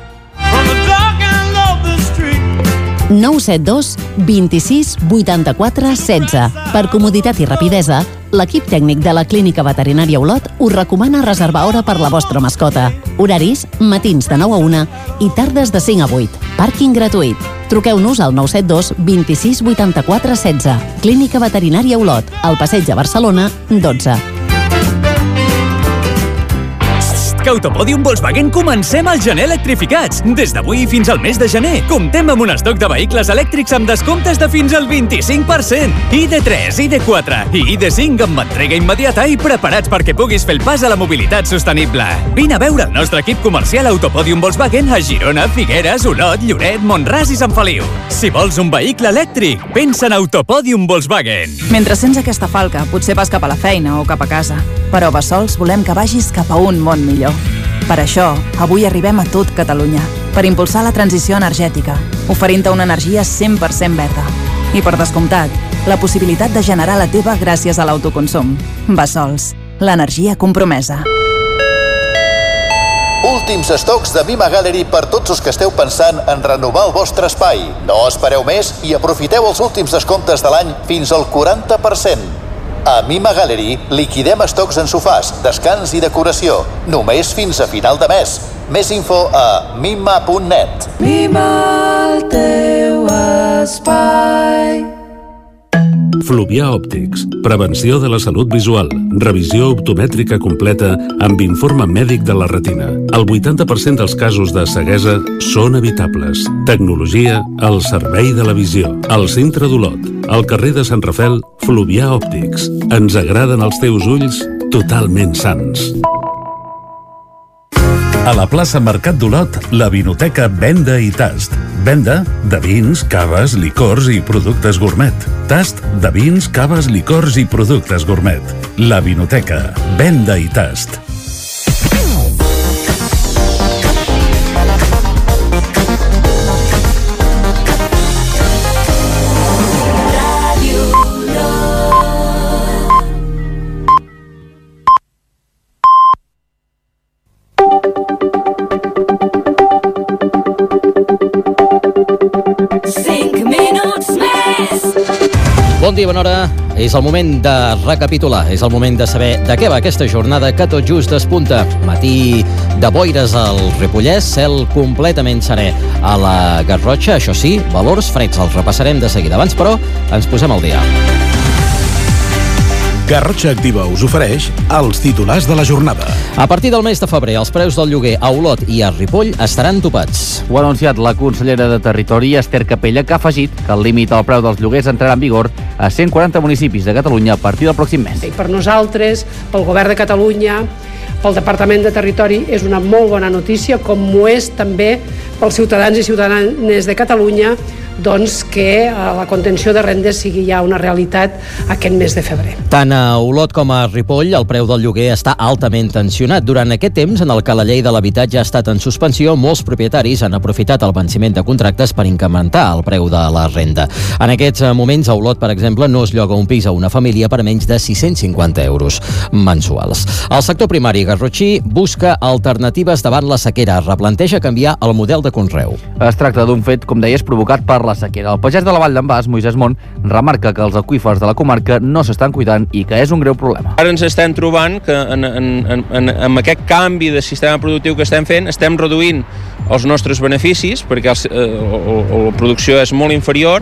nou set dos vint-i-sis vuitanta-quatre setze. Per comoditat i rapidesa, l'equip tècnic de la Clínica Veterinària Olot us recomana reservar hora per la vostra mascota. Horaris, matins de nou a una i tardes de cinc a vuit. Pàrquing gratuït. Truqueu-nos al nou set dos vint-i-sis vuitanta-quatre setze. Clínica Veterinària Olot, al Passeig de Barcelona, dotze. Que Autopòdium Volkswagen comencem el gener electrificats. Des d'avui fins al mes de gener, comptem amb un estoc de vehicles elèctrics amb descomptes de fins al vint-i-cinc per cent. I D tres, I D quatre i I D cinc amb entrega immediata i preparats perquè puguis fer el pas a la mobilitat sostenible. Vine a veure el nostre equip comercial Autopòdium Volkswagen a Girona, Figueres, Olot, Lloret, Mont-ras i Sant Feliu. Si vols un vehicle elèctric, pensa en Autopòdium Volkswagen. Mentre sents aquesta falca, potser vas cap a la feina o cap a casa. Però a Bassols volem que vagis cap a un món millor. Per això, avui arribem a tot Catalunya, per impulsar la transició energètica, oferint-te una energia cent per cent verda. I per descomptat, la possibilitat de generar la teva gràcies a l'autoconsum. Bassols, l'energia compromesa. Últims estocs de Mima Gallery per tots els que esteu pensant en renovar el vostre espai. No espereu més i aprofiteu els últims descomptes de l'any fins al quaranta per cent. A Mima Gallery liquidem estocs en sofàs, descans i decoració, només fins a final de mes. Més info a mima punt net. Mima el teu espai. Fluvià Òptics. Prevenció de la salut visual. Revisió optomètrica completa amb informe mèdic de la retina. El vuitanta per cent dels casos de ceguesa són evitables. Tecnologia al servei de la visió. Al centre d'Olot, al carrer de Sant Rafel, Fluvià Òptics. Ens agraden els teus ulls totalment sans. A la plaça Mercat d'Olot, la Vinoteca Venda i Tast. Venda de vins, caves, licors i productes gourmet. Tast de vins, caves, licors i productes gourmet. La Vinoteca Venda i Tast. Bon dia, bona hora. És el moment de recapitular, és el moment de saber de què va aquesta jornada que tot just despunta. Matí de boires al Ripollès, cel completament serè a la Garrotxa, això sí, valors freds, els repassarem de seguida. Abans, però, ens posem al dia. Garrotxa Activa us ofereix els titulars de la jornada. A partir del mes de febrer, els preus del lloguer a Olot i a Ripoll estaran topats. Ho ha anunciat la consellera de Territori, Esther Capella, que ha afegit que el límit al preu dels lloguers entrarà en vigor a cent quaranta municipis de Catalunya a partir del pròxim mes. I per nosaltres, pel Govern de Catalunya, pel Departament de Territori, és una molt bona notícia, com ho és també pels ciutadans i ciutadanes de Catalunya, doncs que la contenció de rendes sigui ja una realitat aquest mes de febrer. Tant a Olot com a Ripoll, el preu del lloguer està altament tensionat. Durant aquest temps, en el que la llei de l'habitatge ha estat en suspensió, molts propietaris han aprofitat el venciment de contractes per incrementar el preu de la renda. En aquests moments, a Olot, per exemple, no es lloga un pis a una família per menys de sis-cents cinquanta euros mensuals. El sector primari garrotxí busca alternatives davant la sequera. Replanteja canviar el model de conreu. Es tracta d'un fet, com deies, provocat per la sequera. El pagès de la Vall d'en Bas, Moisès Mont, remarca que els aqüífers de la comarca no s'estan cuidant i que és un greu problema. Ara ens estem trobant que en, en, en, en, en aquest canvi de sistema productiu que estem fent estem reduint els nostres beneficis perquè el, eh, la producció és molt inferior,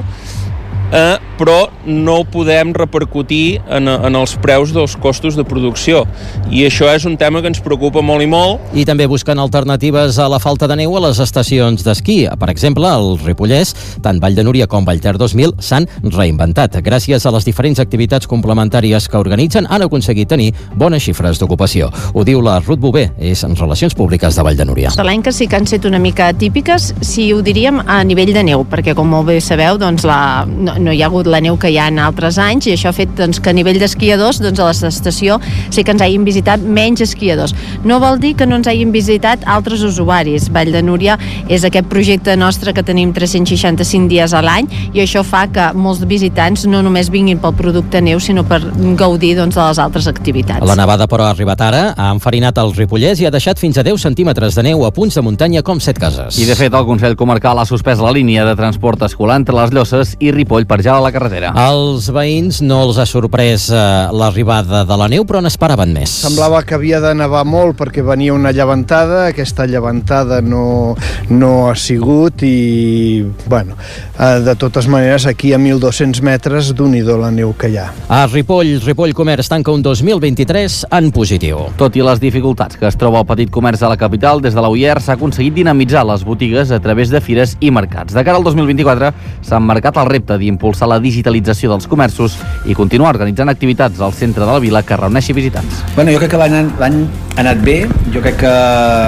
eh, però no ho podem repercutir en, en els preus dels costos de producció. I això és un tema que ens preocupa molt i molt. I també busquen alternatives a la falta de neu a les estacions d'esquí. Per exemple, al Ripollès, tant Vall de Núria com Vallter dos mil s'han reinventat. Gràcies a les diferents activitats complementàries que organitzen, han aconseguit tenir bones xifres d'ocupació. Ho diu la Ruth Bové, és en Relacions Públiques de Vall de Núria. L'any que sí que han estat una mica típiques, si ho diríem a nivell de neu, perquè com molt bé sabeu, doncs la, no, no hi ha hagut la neu que hi ha en altres anys i això ha fet doncs, que a nivell d'esquiadors doncs, a l'estació sí que ens hagin visitat menys esquiadors. No vol dir que no ens hagin visitat altres usuaris. Vall de Núria és aquest projecte nostre que tenim tres-cents seixanta-cinc dies a l'any i això fa que molts visitants no només vinguin pel producte neu sinó per gaudir doncs, de les altres activitats. La nevada, però, ha arribat ara, ha enfarinat el Ripollès i ha deixat fins a deu centímetres de neu a punts de muntanya com Setcases. I de fet el Consell Comarcal ha suspès la línia de transport escolar entre les Llosses i Ripoll per ja a la carretera. Als veïns no els ha sorprès eh, l'arribada de la neu, però n'esperaven més. Semblava que havia de nevar molt perquè venia una llevantada, aquesta llevantada no, no ha sigut i, bueno, eh, de totes maneres, aquí a mil dos-cents metres d'un-i-do la neu que hi ha. A Ripoll, Ripoll Comerç tanca un dos mil vint-i-tres en positiu. Tot i les dificultats que es troba el petit comerç a la capital, des de la U I E R s'ha aconseguit dinamitzar les botigues a través de fires i mercats. De cara al dos mil vint-i-quatre s'ha marcat el repte d'impulsar la digitalització dels comerços i continuar organitzant activitats al centre de la vila que reuneixi visitants. Bueno, jo crec que l'any ha anat bé, jo crec que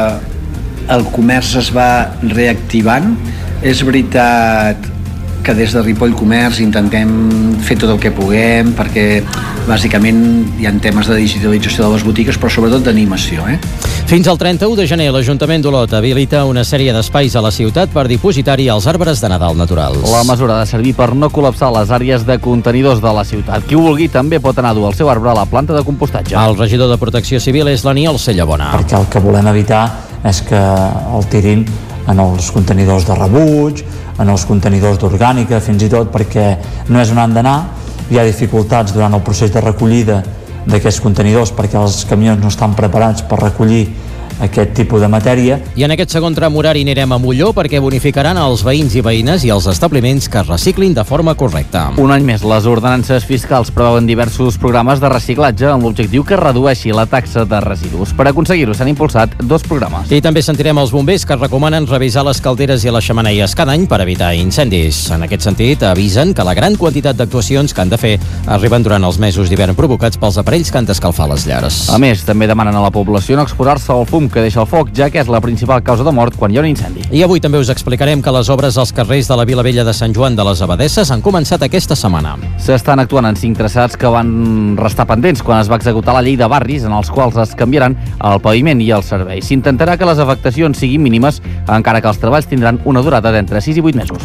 el comerç es va reactivant. És veritat que des de Ripoll Comerç intentem fer tot el que puguem perquè bàsicament hi ha temes de digitalització de les botigues però sobretot d'animació. Eh? Fins al trenta-u de gener l'Ajuntament d'Olot habilita una sèrie d'espais a la ciutat per dipositar-hi els arbres de Nadal naturals. La mesura ha de servir per no col·lapsar les àrees de contenidors de la ciutat. Qui ho vulgui també pot anar a dur el seu arbre a la planta de compostatge. El regidor de Protecció Civil és l'Aniol Cellabona. Perquè el que volem evitar és que el tirin en els contenidors de rebuig, en els contenidors d'orgànica, fins i tot perquè no és on han d'anar. Hi ha dificultats durant el procés de recollida d'aquests contenidors perquè els camions no estan preparats per recollir aquest tipus de matèria. I en aquest segon tram horari anirem a Molló perquè bonificaran els veïns i veïnes i els establiments que es reciclin de forma correcta. Un any més, les ordenances fiscals preveuen diversos programes de reciclatge amb l'objectiu que redueixi la taxa de residus. Per aconseguir-ho s'han impulsat dos programes. I també sentirem els bombers que recomanen revisar les calderes i les xemeneies cada any per evitar incendis. En aquest sentit, avisen que la gran quantitat d'actuacions que han de fer arriben durant els mesos d'hivern provocats pels aparells que han d'escalfar les llars. A més, també demanen a la població no exposar-se al fum fum que deixa el foc, ja que és la principal causa de mort quan hi ha un incendi. I avui també us explicarem que les obres als carrers de la Vila Vella de Sant Joan de les Abadesses han començat aquesta setmana. S'estan actuant en cinc traçats que van restar pendents quan es va executar la llei de barris, en els quals es canviaran el paviment i el servei. S'intentarà que les afectacions siguin mínimes, encara que els treballs tindran una durada d'entre sis i vuit mesos.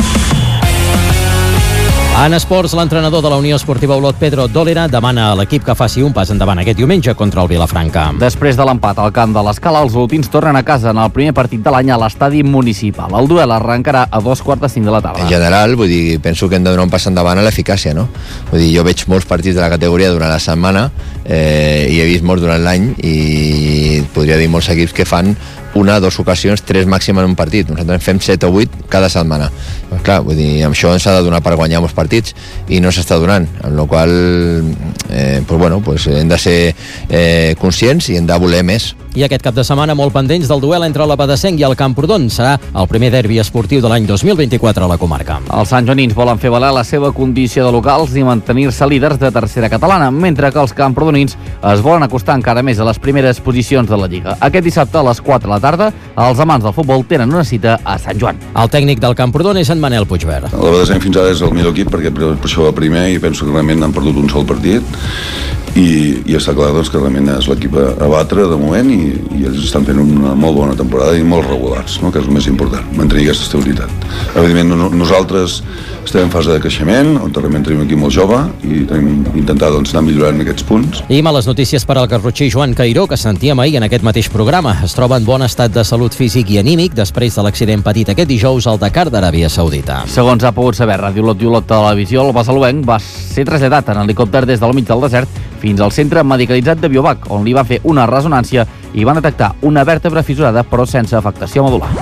En esports, l'entrenador de la Unió Esportiva Olot, Pedro Dólera, demana a l'equip que faci un pas endavant aquest diumenge contra el Vilafranca. Després de l'empat al camp de l'Escala, els olotins tornen a casa en el primer partit de l'any a l'estadi municipal. El duel arrencarà a dos quarts de cinc de la tarda. En general, vull dir, penso que hem de donar un pas endavant a l'eficàcia, no? Vull dir, jo veig molts partits de la categoria durant la setmana eh, i he vist molts durant l'any i podria dir molts equips que fan una, dues ocasions, tres màxim en un partit. Nosaltres fem set o vuit cada setmana. Pues clar, vull dir, amb això ens ha de donar per guanyar molts partits i no s'està donant, amb la qual eh, pues bueno, pues hem de ser eh, conscients i hem de voler més. I aquest cap de setmana molt pendents del duel entre l'Abadesenc i el Camprodon. Serà el primer derbi esportiu de l'any dos mil vint-i-quatre a la comarca. Els santjoanins volen fer valer la seva condició de locals i mantenir-se líders de tercera catalana, mentre que els camprodonins es volen acostar encara més a les primeres posicions de la Lliga. Aquest dissabte a les quatre de la tarda, els amants del futbol tenen una cita a Sant Joan. El tècnic del Camprodon és en Manel Puigverd. L'Abadesenc fins ara és el millor equip perquè per això va primer i penso que realment han perdut un sol partit i, i està clar doncs, que realment és l'equip a batre de moment i, i ells estan fent una molt bona temporada i molt regulars, no? Que és el més important, mantenir aquesta estabilitat. Evidentment no, nosaltres estem en fase de creixement, on realment tenim un equip molt jove i tenim intentar doncs, anar millorant aquests punts. I males notícies per al garrotxí Joan Cairó, que sentíem ahir en aquest mateix programa. Es troba en bon estat de salut físic i anímic després de l'accident patit aquest dijous al Dakar d'Aràbia Saudita. Segons ha pogut saber Ràdio Olot i Olot Televisió, el basaluenc va ser traslladat en helicòpter des del mig del desert fins al centre medicalitzat de Biobac, on li va fer una resonància i van detectar una vèrtebra fissurada però sense afectació medular.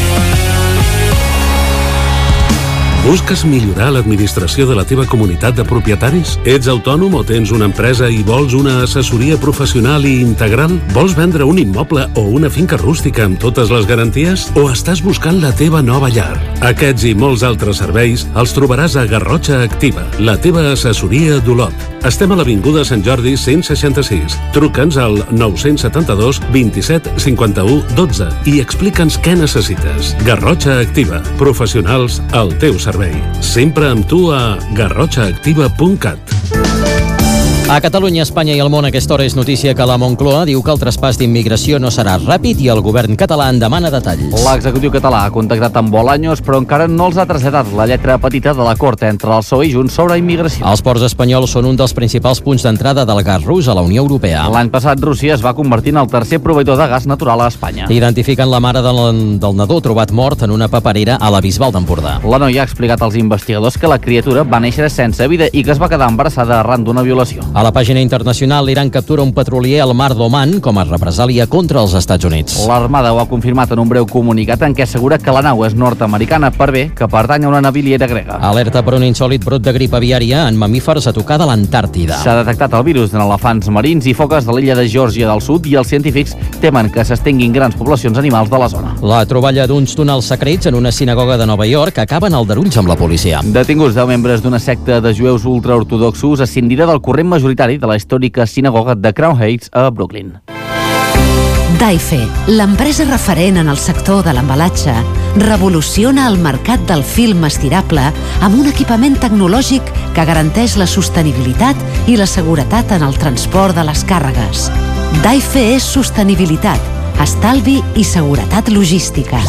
Busques millorar l'administració de la teva comunitat de propietaris? Ets autònom o tens una empresa i vols una assessoria professional i integral? Vols vendre un immoble o una finca rústica amb totes les garanties? O estàs buscant la teva nova llar? Aquests i molts altres serveis els trobaràs a Garrotxa Activa, la teva assessoria d'Olot. Estem a l'Avinguda Sant Jordi cent seixanta-sis. Truca'ns al nou set dos, vint-i-set, cinquanta-u, dotze i explica'ns què necessites. Garrotxa Activa, professionals al teu servei. Sempre amb tu a garrotxa activa punt cat. A Catalunya, Espanya i el món, a aquesta hora és notícia que la Moncloa diu que el traspàs d'immigració no serà ràpid i el govern català en demana detalls. L'executiu català ha contactat amb Bolaños, però encara no els ha traslladat la lletra petita de l'acord entre el P S O E i Junts sobre immigració. Els ports espanyols són un dels principals punts d'entrada del gas rus a la Unió Europea. L'any passat, Rússia es va convertir en el tercer proveïdor de gas natural a Espanya. Identifiquen la mare del, del nadó trobat mort en una paperera a la Bisbal d'Empordà. La noia ha explicat als investigadors que la criatura va néixer sense vida i que es va quedar embarassada arran d'una violació. A la pàgina internacional, l'Iran captura un petrolier al mar d'Oman com a represàlia contra els Estats Units. L'Armada ho ha confirmat en un breu comunicat en què assegura que la nau és nord-americana, per bé que pertany a una naviliera grega. Alerta per un insòlit brot de grip aviària en mamífers a tocar de l'Antàrtida. S'ha detectat el virus en elefants marins i foques de l'illa de Geòrgia del Sud i els científics temen que s'estenguin grans poblacions animals de la zona. La troballa d'uns túnels secrets en una sinagoga de Nova York acaba en aldarulls amb la policia. Detinguts deu membres d'una secta de jueus ultraortodoxos ascendida del corrent majoritari de la històrica sinagoga de Crown Heights a Brooklyn. Daife, l'empresa referent en el sector de l'embalatge, revoluciona el mercat del film estirable amb un equipament tecnològic que garanteix la sostenibilitat i la seguretat en el transport de les càrregues. Daife és sostenibilitat, estalvi i seguretat logística.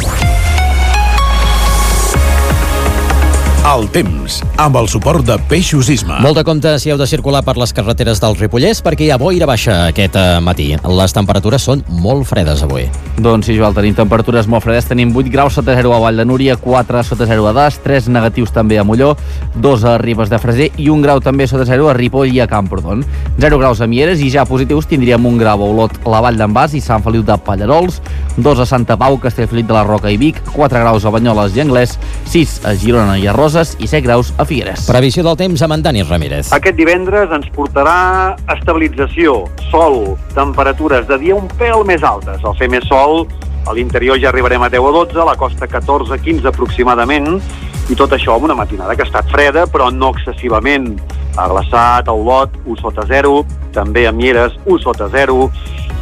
El temps, amb el suport de Peixos Isma. Molt de compte si heu de circular per les carreteres del Ripollès perquè hi ha boira baixa aquest matí. Les temperatures són molt fredes avui. Doncs sí, Joel, tenim temperatures molt fredes. Tenim vuit graus sota zero a Vall de Núria, quatre sota zero a Das, tres negatius també a Molló, dos a Ribes de Freser i un grau també sota zero a Ripoll i a Camprodon. zero graus a Mieres i ja positius tindríem un grau a Olot, la Vall d'en Bas i Sant Feliu de Pallarols, dos a Santa Pau, Castellfollit de la Roca i Vic, quatre graus a Banyoles i Anglès, sis a Girona i a Roses i set graus a Figueres. Previsió del temps amb en Dani Ramírez. Aquest divendres ens portarà estabilització, sol, temperatures de dia un pèl més altes. Al fer més sol, a l'interior ja arribarem a deu a dotze, a la costa catorze a quinze aproximadament, i tot això amb una matinada que ha estat freda, però no excessivament. A Glaçat, a Olot, u sota zero, també a Mieres, u sota zero,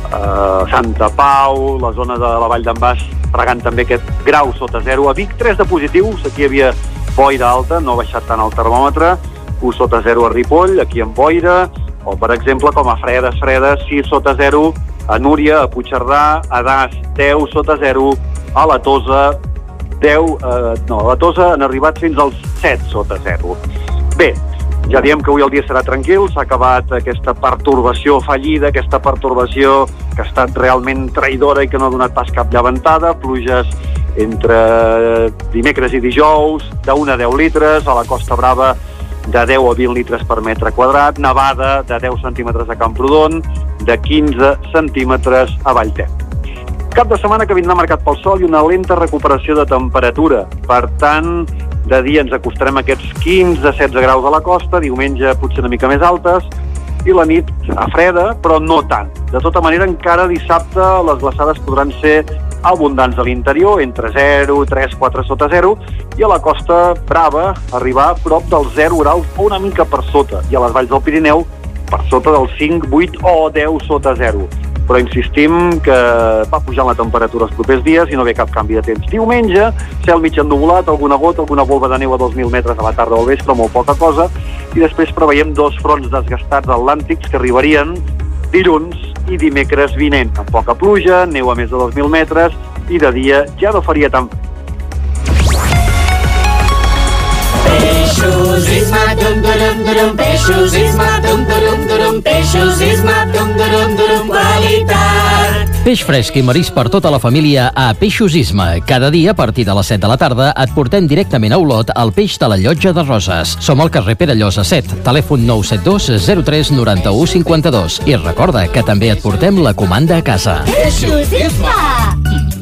eh, Santa Pau, la zona de la Vall d'en Bas, fregant també aquest grau sota zero. A Vic, tres de positius, aquí hi havia boira alta, no ha baixat tant el termòmetre, u sota zero a Ripoll, aquí en boira, o per exemple com a Fredes, Fredes, sis sota zero, a Núria, a Puigcerdà, a Das, deu sota zero, a la Tosa, deu, eh, no, a la Tosa han arribat fins als set sota zero. Bé, ja diem que avui el dia serà tranquil, s'ha acabat aquesta pertorbació fallida, aquesta pertorbació que ha estat realment traïdora i que no ha donat pas cap llevantada, pluges entre dimecres i dijous, d'una a deu litres, a la Costa Brava de deu a vint litres per metre quadrat, nevada de deu centímetres a Camprodon, de quinze centímetres a Vallter. Cap de setmana que vindrà marcat pel sol i una lenta recuperació de temperatura. Per tant, de dia ens acostarem a aquests quinze a setze graus a la costa, diumenge potser una mica més altes, i la nit a freda, però no tant. De tota manera, encara dissabte les glaçades podran ser abundants a l'interior, entre zero, tres, quatre sota zero, i a la Costa Brava arribar a prop dels zero graus o una mica per sota, i a les valls del Pirineu per sota dels cinc, vuit o deu sota zero. Però insistim que va pujant la temperatura els propers dies i no ve cap canvi de temps. Diumenge, cel mig ennuvolat, alguna gota, alguna volva de neu a dos mil metres a la tarda o al vespre, molt poca cosa, i després preveiem dos fronts desgastats atlàntics que arribarien dilluns i dimecres vinent, amb poca pluja, neu a més de dos mil metres, i de dia ja no faria tant. Peixos Isma, dum durum durum, peixos Isma, dum durum durum, peixos Isma, dum durum durum, qualitat. Peix fresc i marís per tota la família a Peixos Isma. Cada dia, a partir de les set de la tarda, et portem directament a Olot el peix de la Llotja de Roses. Som al carrer Pere Llosa set, telèfon nou set dos zero tres nou u cinc dos. I recorda que també et portem la comanda a casa. Peixos Isma!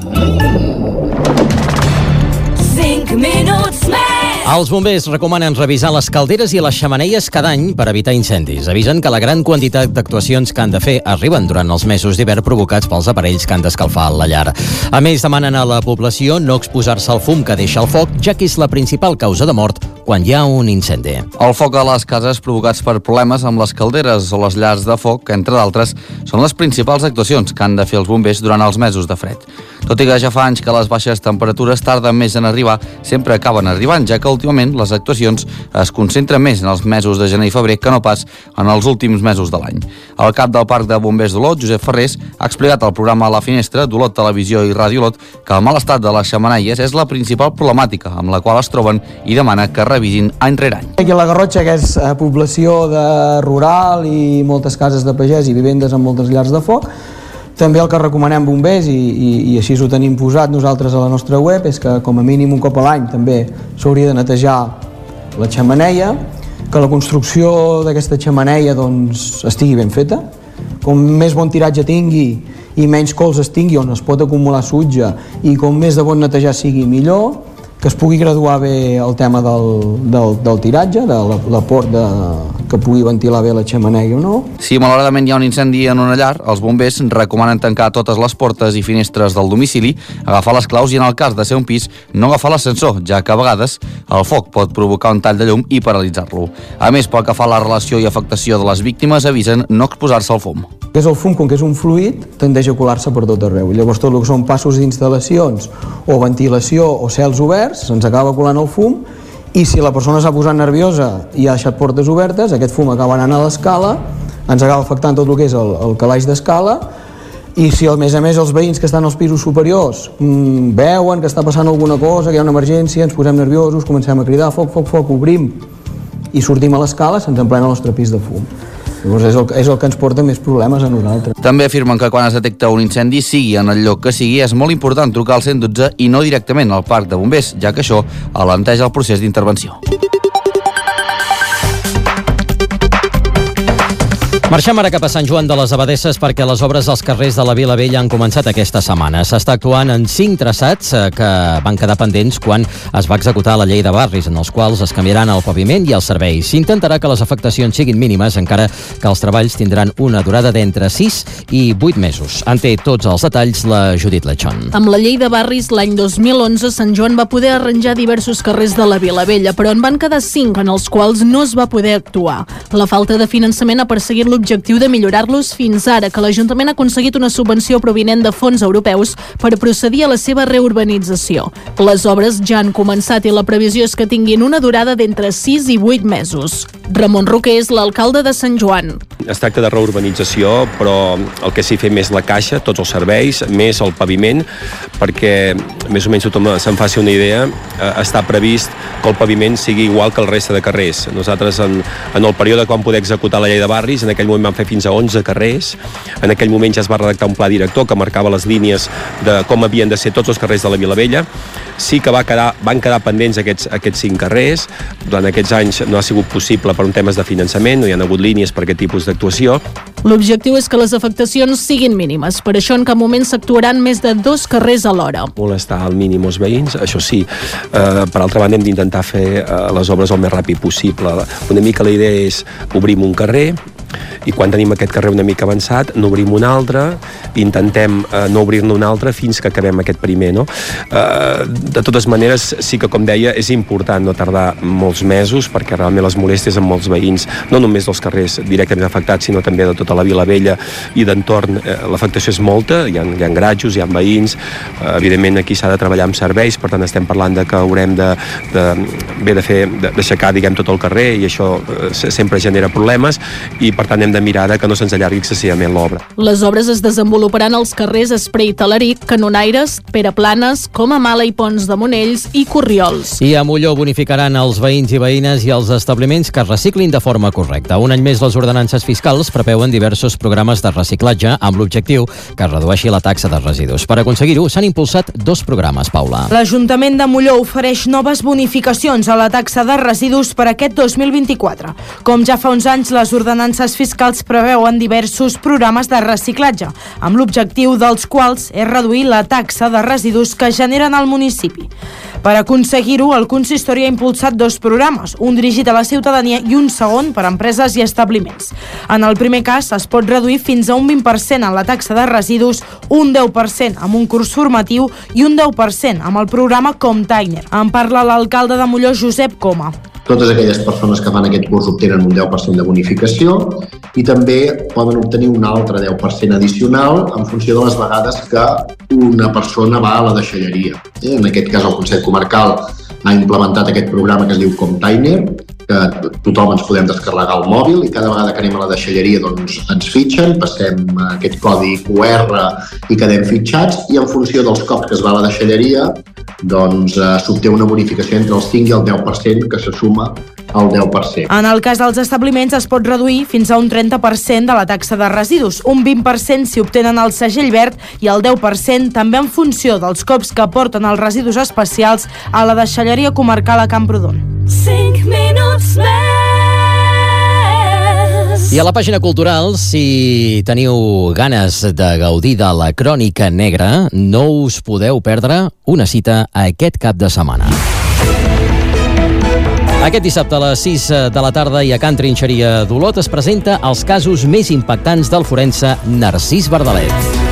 cinc minuts més! Els bombers recomanen revisar les calderes i les xemeneies cada any per evitar incendis. Avisen que la gran quantitat d'actuacions que han de fer arriben durant els mesos d'hivern provocats pels aparells que han d'escalfar la llar. A més, demanen a la població no exposar-se al fum que deixa el foc, ja que és la principal causa de mort quan hi ha un incendi. El foc a les cases provocats per problemes amb les calderes o les llars de foc, entre d'altres, són les principals actuacions que han de fer els bombers durant els mesos de fred. Tot i que ja fa anys que les baixes temperatures tarden més en arribar, sempre acaben arribant, ja que últimament les actuacions es concentren més en els mesos de gener i febrer que no pas en els últims mesos de l'any. El cap del Parc de Bombers d'Olot, Josep Ferrés, ha explicat al programa A la Finestra d'Olot Televisió i Ràdio Olot que el mal estat de les xemeneies és la principal problemàtica amb la qual es troben i demana que revisin any rere any. Aquí a la Garrotxa, que és població de rural i moltes cases de pagès i vivendes amb moltes llars de foc, també el que recomanem bombers, i, i, i així ho tenim posat nosaltres a la nostra web, és que com a mínim un cop a l'any també s'hauria de netejar la xemeneia, que la construcció d'aquesta xemeneia doncs, estigui ben feta, com més bon tiratge tingui i menys cols es tingui on es pot acumular sutge i com més de bon netejar sigui millor, que es pugui graduar bé el tema del, del, del tiratge, de l'aport de, que pugui ventilar bé la xemeneia o no. Si malauradament hi ha un incendi en una llar, els bombers recomanen tancar totes les portes i finestres del domicili, agafar les claus i, en el cas de ser un pis, no agafar l'ascensor, ja que a vegades el foc pot provocar un tall de llum i paralitzar-lo. A més, pel que fa a la relació i afectació de les víctimes, avisen no exposar-se al fum. Que és el fum, com que és un fluid, tendeix a colar-se per tot arreu. Llavors tot el que són passos d'instal·lacions o ventilació o cels oberts, se'ns acaba colant el fum, i si la persona s'ha posat nerviosa i ha deixat portes obertes, aquest fum acaba anant a l'escala, ens acaba afectant tot el que és el, el calaix d'escala, i si a més a més els veïns que estan als pisos superiors mmm, veuen que està passant alguna cosa, que hi ha una emergència, ens posem nerviosos, comencem a cridar foc, foc, foc, obrim i sortim a l'escala, se'ns emplena el nostre pis de fum. Llavors és el, és el que ens porta més problemes a nosaltres. També afirmen que quan es detecta un incendi, sigui en el lloc que sigui, és molt important trucar al cent dotze i no directament al parc de bombers, ja que això alenteix el procés d'intervenció. Marxem ara cap a Sant Joan de les Abadesses perquè les obres als carrers de la Vila Vella han començat aquesta setmana. S'està actuant en cinc traçats que van quedar pendents quan es va executar la llei de barris, en els quals es canviaran el paviment i els serveis. S'intentarà que les afectacions siguin mínimes, encara que els treballs tindran una durada d'entre sis i vuit mesos. En té tots els detalls la Judit Lechón. Amb la llei de barris, l'any dos mil onze, Sant Joan va poder arranjar diversos carrers de la Vila Vella, però en van quedar cinc en els quals no es va poder actuar. La falta de finançament ha perseguit l'objectiu de millorar-los fins ara, que l'Ajuntament ha aconseguit una subvenció provinent de fons europeus per procedir a la seva reurbanització. Les obres ja han començat i la previsió és que tinguin una durada d'entre sis i vuit mesos. Ramon Roquer és l'alcalde de Sant Joan. Es tracta de reurbanització, però el que s'hi fem és la caixa, tots els serveis, més el paviment, perquè més o menys tothom se'n faci una idea, eh, està previst que el paviment sigui igual que el reste de carrers. Nosaltres, en, en el període que vam poder executar la llei de barris, en aquell moment vam fer fins a onze carrers, en aquell moment ja es va redactar un pla director que marcava les línies de com havien de ser tots els carrers de la Vilavella. Sí que va quedar, van quedar pendents aquests, aquests cinc carrers. Durant aquests anys no ha sigut possible per un temes de finançament, no hi ha hagut línies per aquest tipus d'actuació. L'objectiu és que les afectacions siguin mínimes, per això en cap moment s'actuaran més de dos carrers alhora. Molestar al mínim els veïns, això sí. Eh, per altra banda, hem d'intentar fer eh, les obres el més ràpid possible. Una mica la idea és obrim un carrer, i quan tenim aquest carrer una mica avançat, n'obrim un altre, intentem eh, no obrir-ne un altre fins que acabem aquest primer, no? Eh, de totes maneres, sí que, com deia, és important no tardar molts mesos, perquè realment les molèsties amb molts veïns, no només dels carrers directament afectats, sinó també de tota la Vilavella i d'entorn, eh, l'afectació és molta, hi ha, hi ha gratjos, hi ha veïns, eh, evidentment aquí s'ha de treballar amb serveis, per tant estem parlant de que haurem de, de, bé, de fer, d'aixecar, diguem, tot el carrer, i això eh, sempre genera problemes, i per tant hem de mirar que no se'ns allargui excessivament l'obra. Les obres es desenvoluparan als carrers Esprey i Talaric, Canonaires, Pere Planes, Comamala i Pons de Monells i Corriols. I a Molló bonificaran els veïns i veïnes i els establiments que es reciclin de forma correcta. Un any més, les ordenances fiscals preveuen diversos programes de reciclatge amb l'objectiu que es redueixi la taxa de residus. Per aconseguir-ho, s'han impulsat dos programes, Paula. L'Ajuntament de Molló ofereix noves bonificacions a la taxa de residus per aquest dos mil vint-i-quatre. Com ja fa uns anys, les ordenances fiscals preveuen diversos programes de reciclatge, amb l'objectiu dels quals és reduir la taxa de residus que generen al municipi. Per aconseguir-ho, el consistori ha impulsat dos programes, un dirigit a la ciutadania i un segon per a empreses i establiments. En el primer cas, es pot reduir fins a un vint per cent en la taxa de residus, un deu per cent amb un curs formatiu i un deu per cent amb el programa Comtainer. En parla l'alcalde de Molló, Josep Coma. Totes aquelles persones que fan aquest curs obtenen un deu per cent de bonificació i també poden obtenir un altre deu per cent addicional en funció de les vegades que una persona va a la deixalleria. En aquest cas, el Consell Comarcal ha implementat aquest programa que es diu Comtainer, que tothom ens podem descarregar al mòbil i cada vegada que anem a la deixalleria doncs, ens fitxen, passem aquest codi Q R i quedem fitxats, i en funció dels cops que es va a la deixalleria doncs eh, s'obté una bonificació entre el cinc i el deu per cent que se suma al deu per cent. En el cas dels establiments es pot reduir fins a un trenta per cent de la taxa de residus, un vint per cent si obtenen el segell verd i el deu per cent també en funció dels cops que porten els residus especials a la deixalleria comarcal a Camprodon. cinc minuts més. I a la pàgina cultural, si teniu ganes de gaudir de la Crònica Negra, no us podeu perdre una cita aquest cap de setmana. Aquest dissabte a les sis de la tarda i a Can Trinxeria d'Olot es presenta els casos més impactants del forense Narcís Bardalet.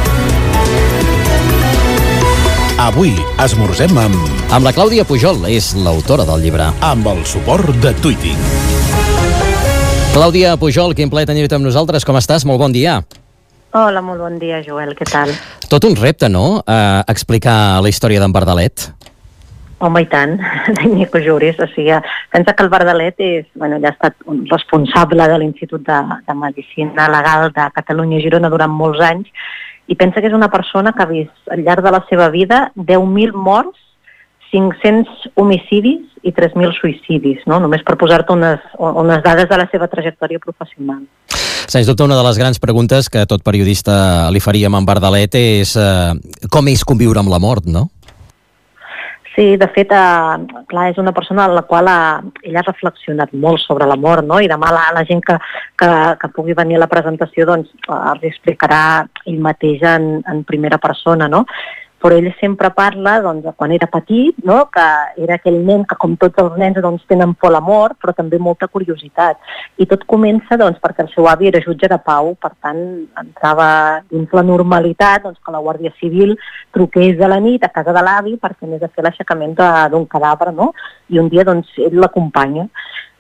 Avui esmorzem amb... Amb la Clàudia Pujol, és l'autora del llibre. Amb el suport de Tweeting. Clàudia Pujol, quin plaer tenir-te amb nosaltres. Com estàs? Molt bon dia. Hola, molt bon dia, Joel. Què tal? Tot un repte, no?, eh, explicar la història d'en Bardalet. Home, i tant, ni que ho juris. O sigui, pensa que el Bardalet és, bueno, ja ha estat un responsable de l'Institut de, de Medicina Legal de Catalunya i Girona durant molts anys, i pensa que és una persona que ha vist al llarg de la seva vida deu mil morts, cinc-cents homicidis i tres mil suïcidis, no? Només per posar-te unes, unes dades de la seva trajectòria professional. Sens dubte, una de les grans preguntes que tot periodista li faríem a en Bardalet és eh, com és conviure amb la mort, no? Sí, de fet, eh, clar, és una persona en la qual eh, ella ha reflexionat molt sobre la mort, no? I demà la, la gent que, que, que pugui venir a la presentació doncs, eh, els explicarà ell mateix en, en primera persona, no? Però ell sempre parla, doncs, quan era petit, no? Que era aquell nen que, com tots els nens, doncs, tenen por a la mort, però també molta curiositat. I tot comença, doncs, perquè el seu avi era jutge de pau, per tant, entrava dins la normalitat, doncs, que la Guàrdia Civil truqués de la nit a casa de l'avi perquè anés a fer l'aixecament d'un cadàver, no? I un dia, doncs, ell l'acompanya.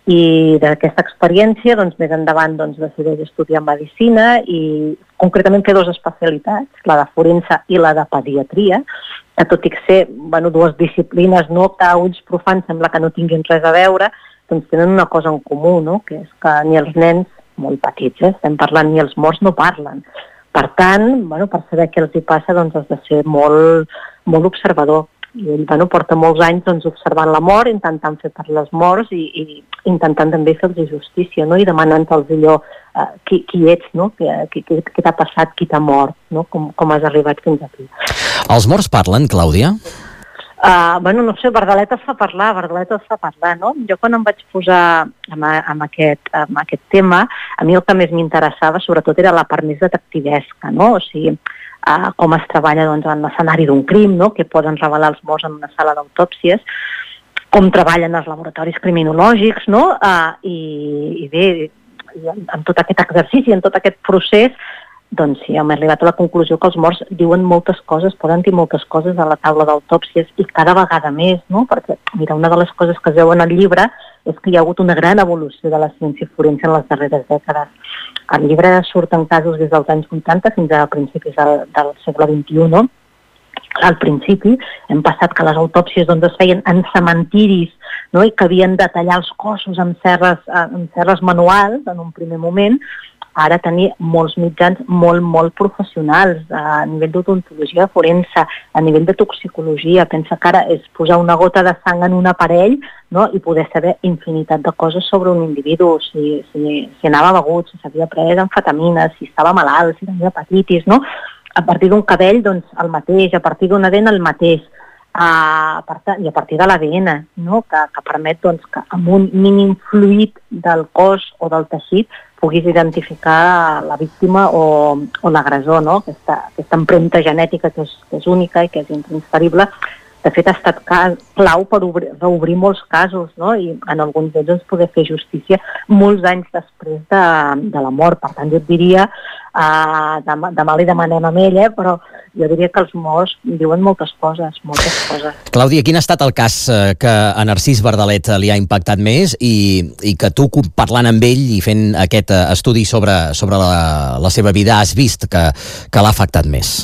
I d'aquesta experiència, doncs, més endavant doncs, decideix estudiar Medicina i concretament fer dues especialitats, la de forense i la de pediatria, que tot i que ser bueno, dues disciplines no, que a ulls profans sembla que no tinguin res a veure, doncs tenen una cosa en comú, no? Que és que ni els nens molt petits, eh, estem parlant, ni els morts no parlen. Per tant, bueno, per saber què els hi passa, doncs has de ser molt, molt observador. I ell bueno, porta molts anys doncs, observant la mort, intentant fer per les morts i, i intentant també fer-los justícia, no? I demanant-los allò uh, qui, qui ets, no? Què, què, què t'ha passat, qui t'ha mort, no? Com, com has arribat fins aquí. Els morts parlen, Clàudia? Uh, bueno, no sé, Verdalet es fa parlar, Verdalet es fa parlar, no? Jo quan em vaig posar amb, amb, aquest, amb aquest tema, a mi el que més m'interessava sobretot era la part més detectivesca, no? O sigui, Uh, com es treballa doncs, en l'escenari d'un crim, no? Que poden revelar els morts en una sala d'autòpsies, com treballen els laboratoris criminològics, no? Uh, i, i bé, i en, en tot aquest exercici, en tot aquest procés, doncs sí, hem arribat a la conclusió que els morts diuen moltes coses, poden dir moltes coses a la taula d'autòpsies i cada vegada més, no? Perquè, mira, una de les coses que es veu en el llibre és que hi ha hagut una gran evolució de la ciència forense en les darreres dècades. Al llibre surten casos des dels anys vuitanta fins a principis del, del segle vint-i-u, no? Al principi hem passat que les autòpsies doncs, es feien en cementiris, no? I que havien de tallar els cossos amb serres, amb serres manuals en un primer moment. Ara tenir molts mitjans molt, molt professionals a nivell d'odontologia forense, a nivell de toxicologia. Pensa que ara és posar una gota de sang en un aparell, no? I poder saber infinitat de coses sobre un individu, si, si, si anava begut, si s'havia pres amfetamines, si estava malalt, si tenia hepatitis, no? A partir d'un cabell, doncs, el mateix, a partir d'una dent, el mateix. A part, i a partir de l'A D N, no? que, que permet doncs, que amb un mínim fluid del cos o del teixit puguis identificar la víctima o, o l'agressor, no? Aquesta, aquesta empremta genètica que és, que és única i que és intransferible. De fet, ha estat clau per obrir, reobrir molts casos, no? I en alguns d'ells ens poder fer justícia molts anys després de, de la mort. Per tant, jo et diria, uh, demà, demà li demanem a ell, eh? Però jo diria que els morts diuen moltes coses, moltes coses. Clàudia, quin ha estat el cas que a Narcís Verdalet li ha impactat més i, i que tu, parlant amb ell i fent aquest estudi sobre, sobre la, la seva vida, has vist que, que l'ha afectat més?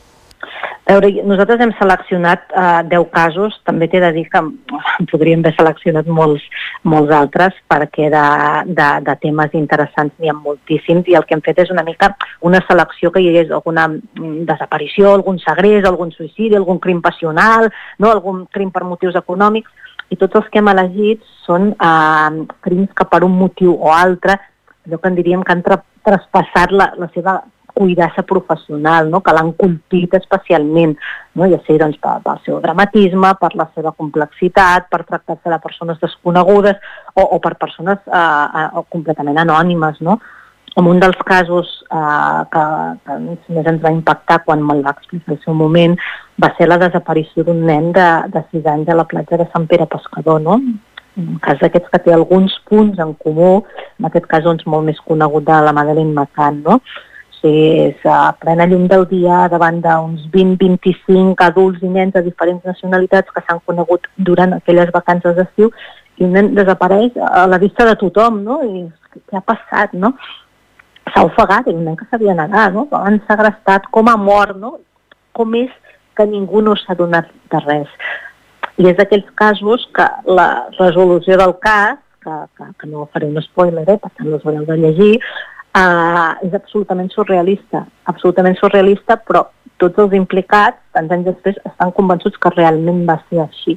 A veure, nosaltres hem seleccionat uh, deu casos, també t'he de dir que en podríem haver seleccionat molts, molts altres, perquè de, de, de temes interessants n'hi ha moltíssims, i el que hem fet és una mica una selecció que hi hagués alguna desaparició, algun segrest, algun suïcidi, algun crim passional, no? Algun crim per motius econòmics, i tots els que hem elegit són uh, crims que per un motiu o altre, allò que en diríem que han tra traspassat la, la seva cuidassa professional, no? Que l'han colpit especialment, no? Ja sé, doncs, per, pel seu dramatisme, per la seva complexitat, per tractar-se de persones desconegudes o, o per persones uh, uh, completament anònimes, no? En un dels casos uh, que, que més ens va impactar quan me'l va explicar al seu moment va ser la desaparició d'un nen de, de sis anys a la platja de Sant Pere Pescador, no? Un cas d'aquests que té alguns punts en comú, en aquest cas doncs, molt més conegut de la Madeleine McCann, no? Sí, és a plena llum del dia davant d'uns vint a vint-i-cinc adults i nens de diferents nacionalitats que s'han conegut durant aquelles vacances d'estiu i un nen desapareix a la vista de tothom, no? I què ha passat, no? S'ha ofegat, i un nen que s'havia negat, no? Han segrestat, com ha mort, no? Com és que ningú no s'ha donat de res? I és d'aquells casos que la resolució del cas, que, que, que no faré un spoiler, eh? Per tant els haureu de llegir, Uh, és absolutament surrealista, absolutament surrealista, però tots els implicats, tants anys després, estan convençuts que realment va ser així.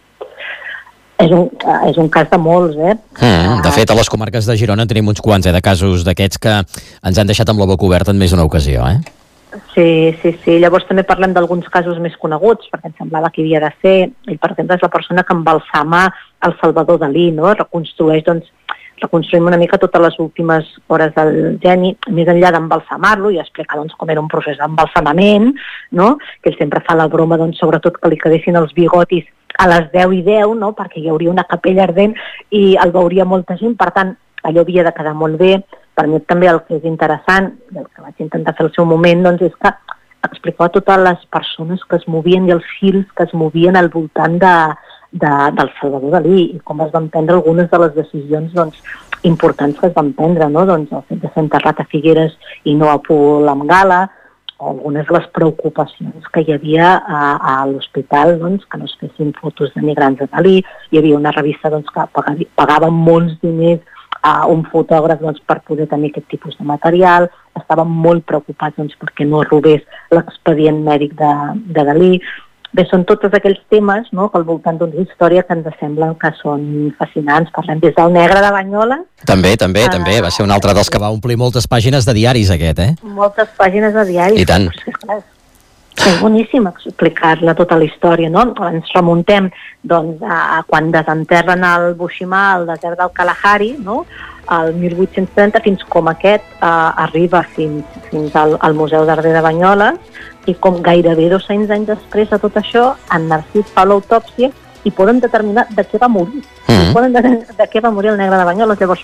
És un, uh, és un cas de molts, eh? Mm, de fet, a les comarques de Girona tenim uns quants eh, de casos d'aquests que ens han deixat amb la boca oberta en més d'una ocasió, eh? Sí, sí, sí. Llavors també parlem d'alguns casos més coneguts, perquè em semblava que havia de ser. Ell, per exemple, és la persona que embalsama el Salvador Dalí, no? Reconstrueix, doncs, reconstruïm una mica totes les últimes hores del geni, més enllà d'embalsamar-lo i explicar doncs, com era un procés d'embalsamament, no? Que ell sempre fa la broma, doncs, sobretot que li quedessin els bigotis a les deu i deu, no? Perquè hi hauria una capella ardent i el veuria molta gent, per tant, allò havia de quedar molt bé. Per mi també el que és interessant, el que vaig intentar fer al seu moment, doncs, és que explicava totes les persones que es movien i els fils que es movien al voltant de, de, del Salvador Dalí i com es van prendre algunes de les decisions doncs, importants que es van prendre, no? Doncs el fet de ser enterrat a Figueres i no a Pol amb Gala, o algunes de les preocupacions que hi havia a, a l'hospital, doncs, que no es fessin fotos de migrants de Dalí. Hi havia una revista doncs, que pagava, pagava molts diners a un fotògraf doncs, per poder tenir aquest tipus de material. Estaven molt preocupats doncs, perquè no robés l'expedient mèdic de, de Dalí. Bé, són tots aquells temes, no?, que al voltant d'una història que ens semblen que són fascinants. Parlem des del Negre de Banyoles. També, també, uh, també. Va ser un altre dels que va omplir moltes pàgines de diaris, aquest, eh? Moltes pàgines de diaris. I tant. És, clar, és boníssim explicar-la tota la història, no? Ens remuntem doncs, a quan desenterren el Bushimà al desert del Kalahari, no?, al mil vuit-cents trenta, fins com aquest eh, arriba fins, fins al, al Museu d'Arder de Banyoles, i com gairebé dos-cents anys després de tot això, en Narcís fa l'autòpsia i poden determinar de què va morir. Mm-hmm. Poden de, de què va morir el Negre de Banyoles. Llavors,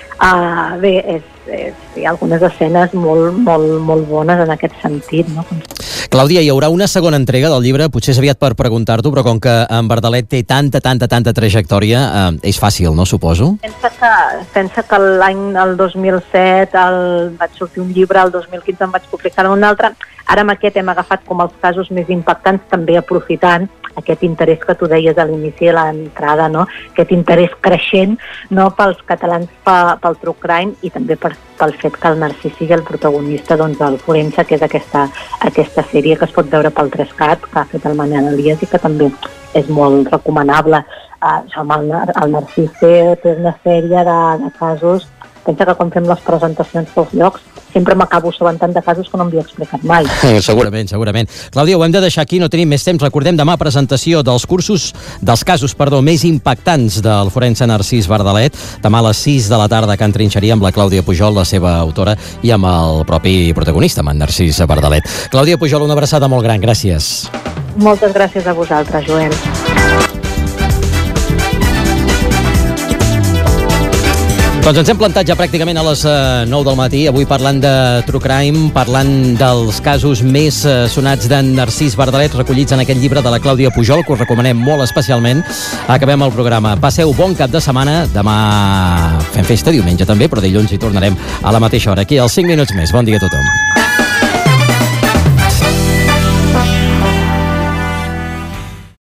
uh, bé, és, és, hi ha algunes escenes molt, molt, molt bones en aquest sentit, no? Clàudia, hi haurà una segona entrega del llibre, potser és aviat per preguntar-t'ho, però com que en Verdalet té tanta, tanta, tanta trajectòria, eh, és fàcil, no, suposo? Pensa que, pensa que l'any el dos mil set el, vaig sortir un llibre, el dos mil quinze em vaig publicar un altre. Ara amb aquest hem agafat com els casos més impactants, també aprofitant aquest interès que tu deies a l'inici de l'entrada, no? Aquest interès creixent, no?, pels catalans pel true crime i també per, pel fet que el Narcís sigui el protagonista doncs, del Forense, que és aquesta, aquesta sèrie que es pot veure pel tres cat, que ha fet el Manel Elias i que també és molt recomanable. Uh, el, el Narcís té, té una sèrie de, de casos. Pensa que quan fem les presentacions pels llocs sempre m'acabo assabentant de casos que no m'havia explicat mai. Segurament, segurament. Clàudia, ho hem de deixar aquí, no tenim més temps. Recordem demà presentació dels cursos, dels casos, perdó, més impactants del forense Narcís Verdalet. Demà a les sis de la tarda que entrinxaria amb la Clàudia Pujol, la seva autora, i amb el propi protagonista, amb en Narcís Verdalet. Clàudia Pujol, una abraçada molt gran. Gràcies. Moltes gràcies a vosaltres, Joel. Doncs ens hem plantat ja pràcticament a les nou del matí, avui parlant de True Crime, parlant dels casos més sonats d'en Narcís Verdalet, recollits en aquest llibre de la Clàudia Pujol, que us recomanem molt especialment. Acabem el programa. Passeu bon cap de setmana. Demà fem festa, diumenge també, però dilluns hi tornarem a la mateixa hora. Aquí, als cinc minuts més. Bon dia a tothom.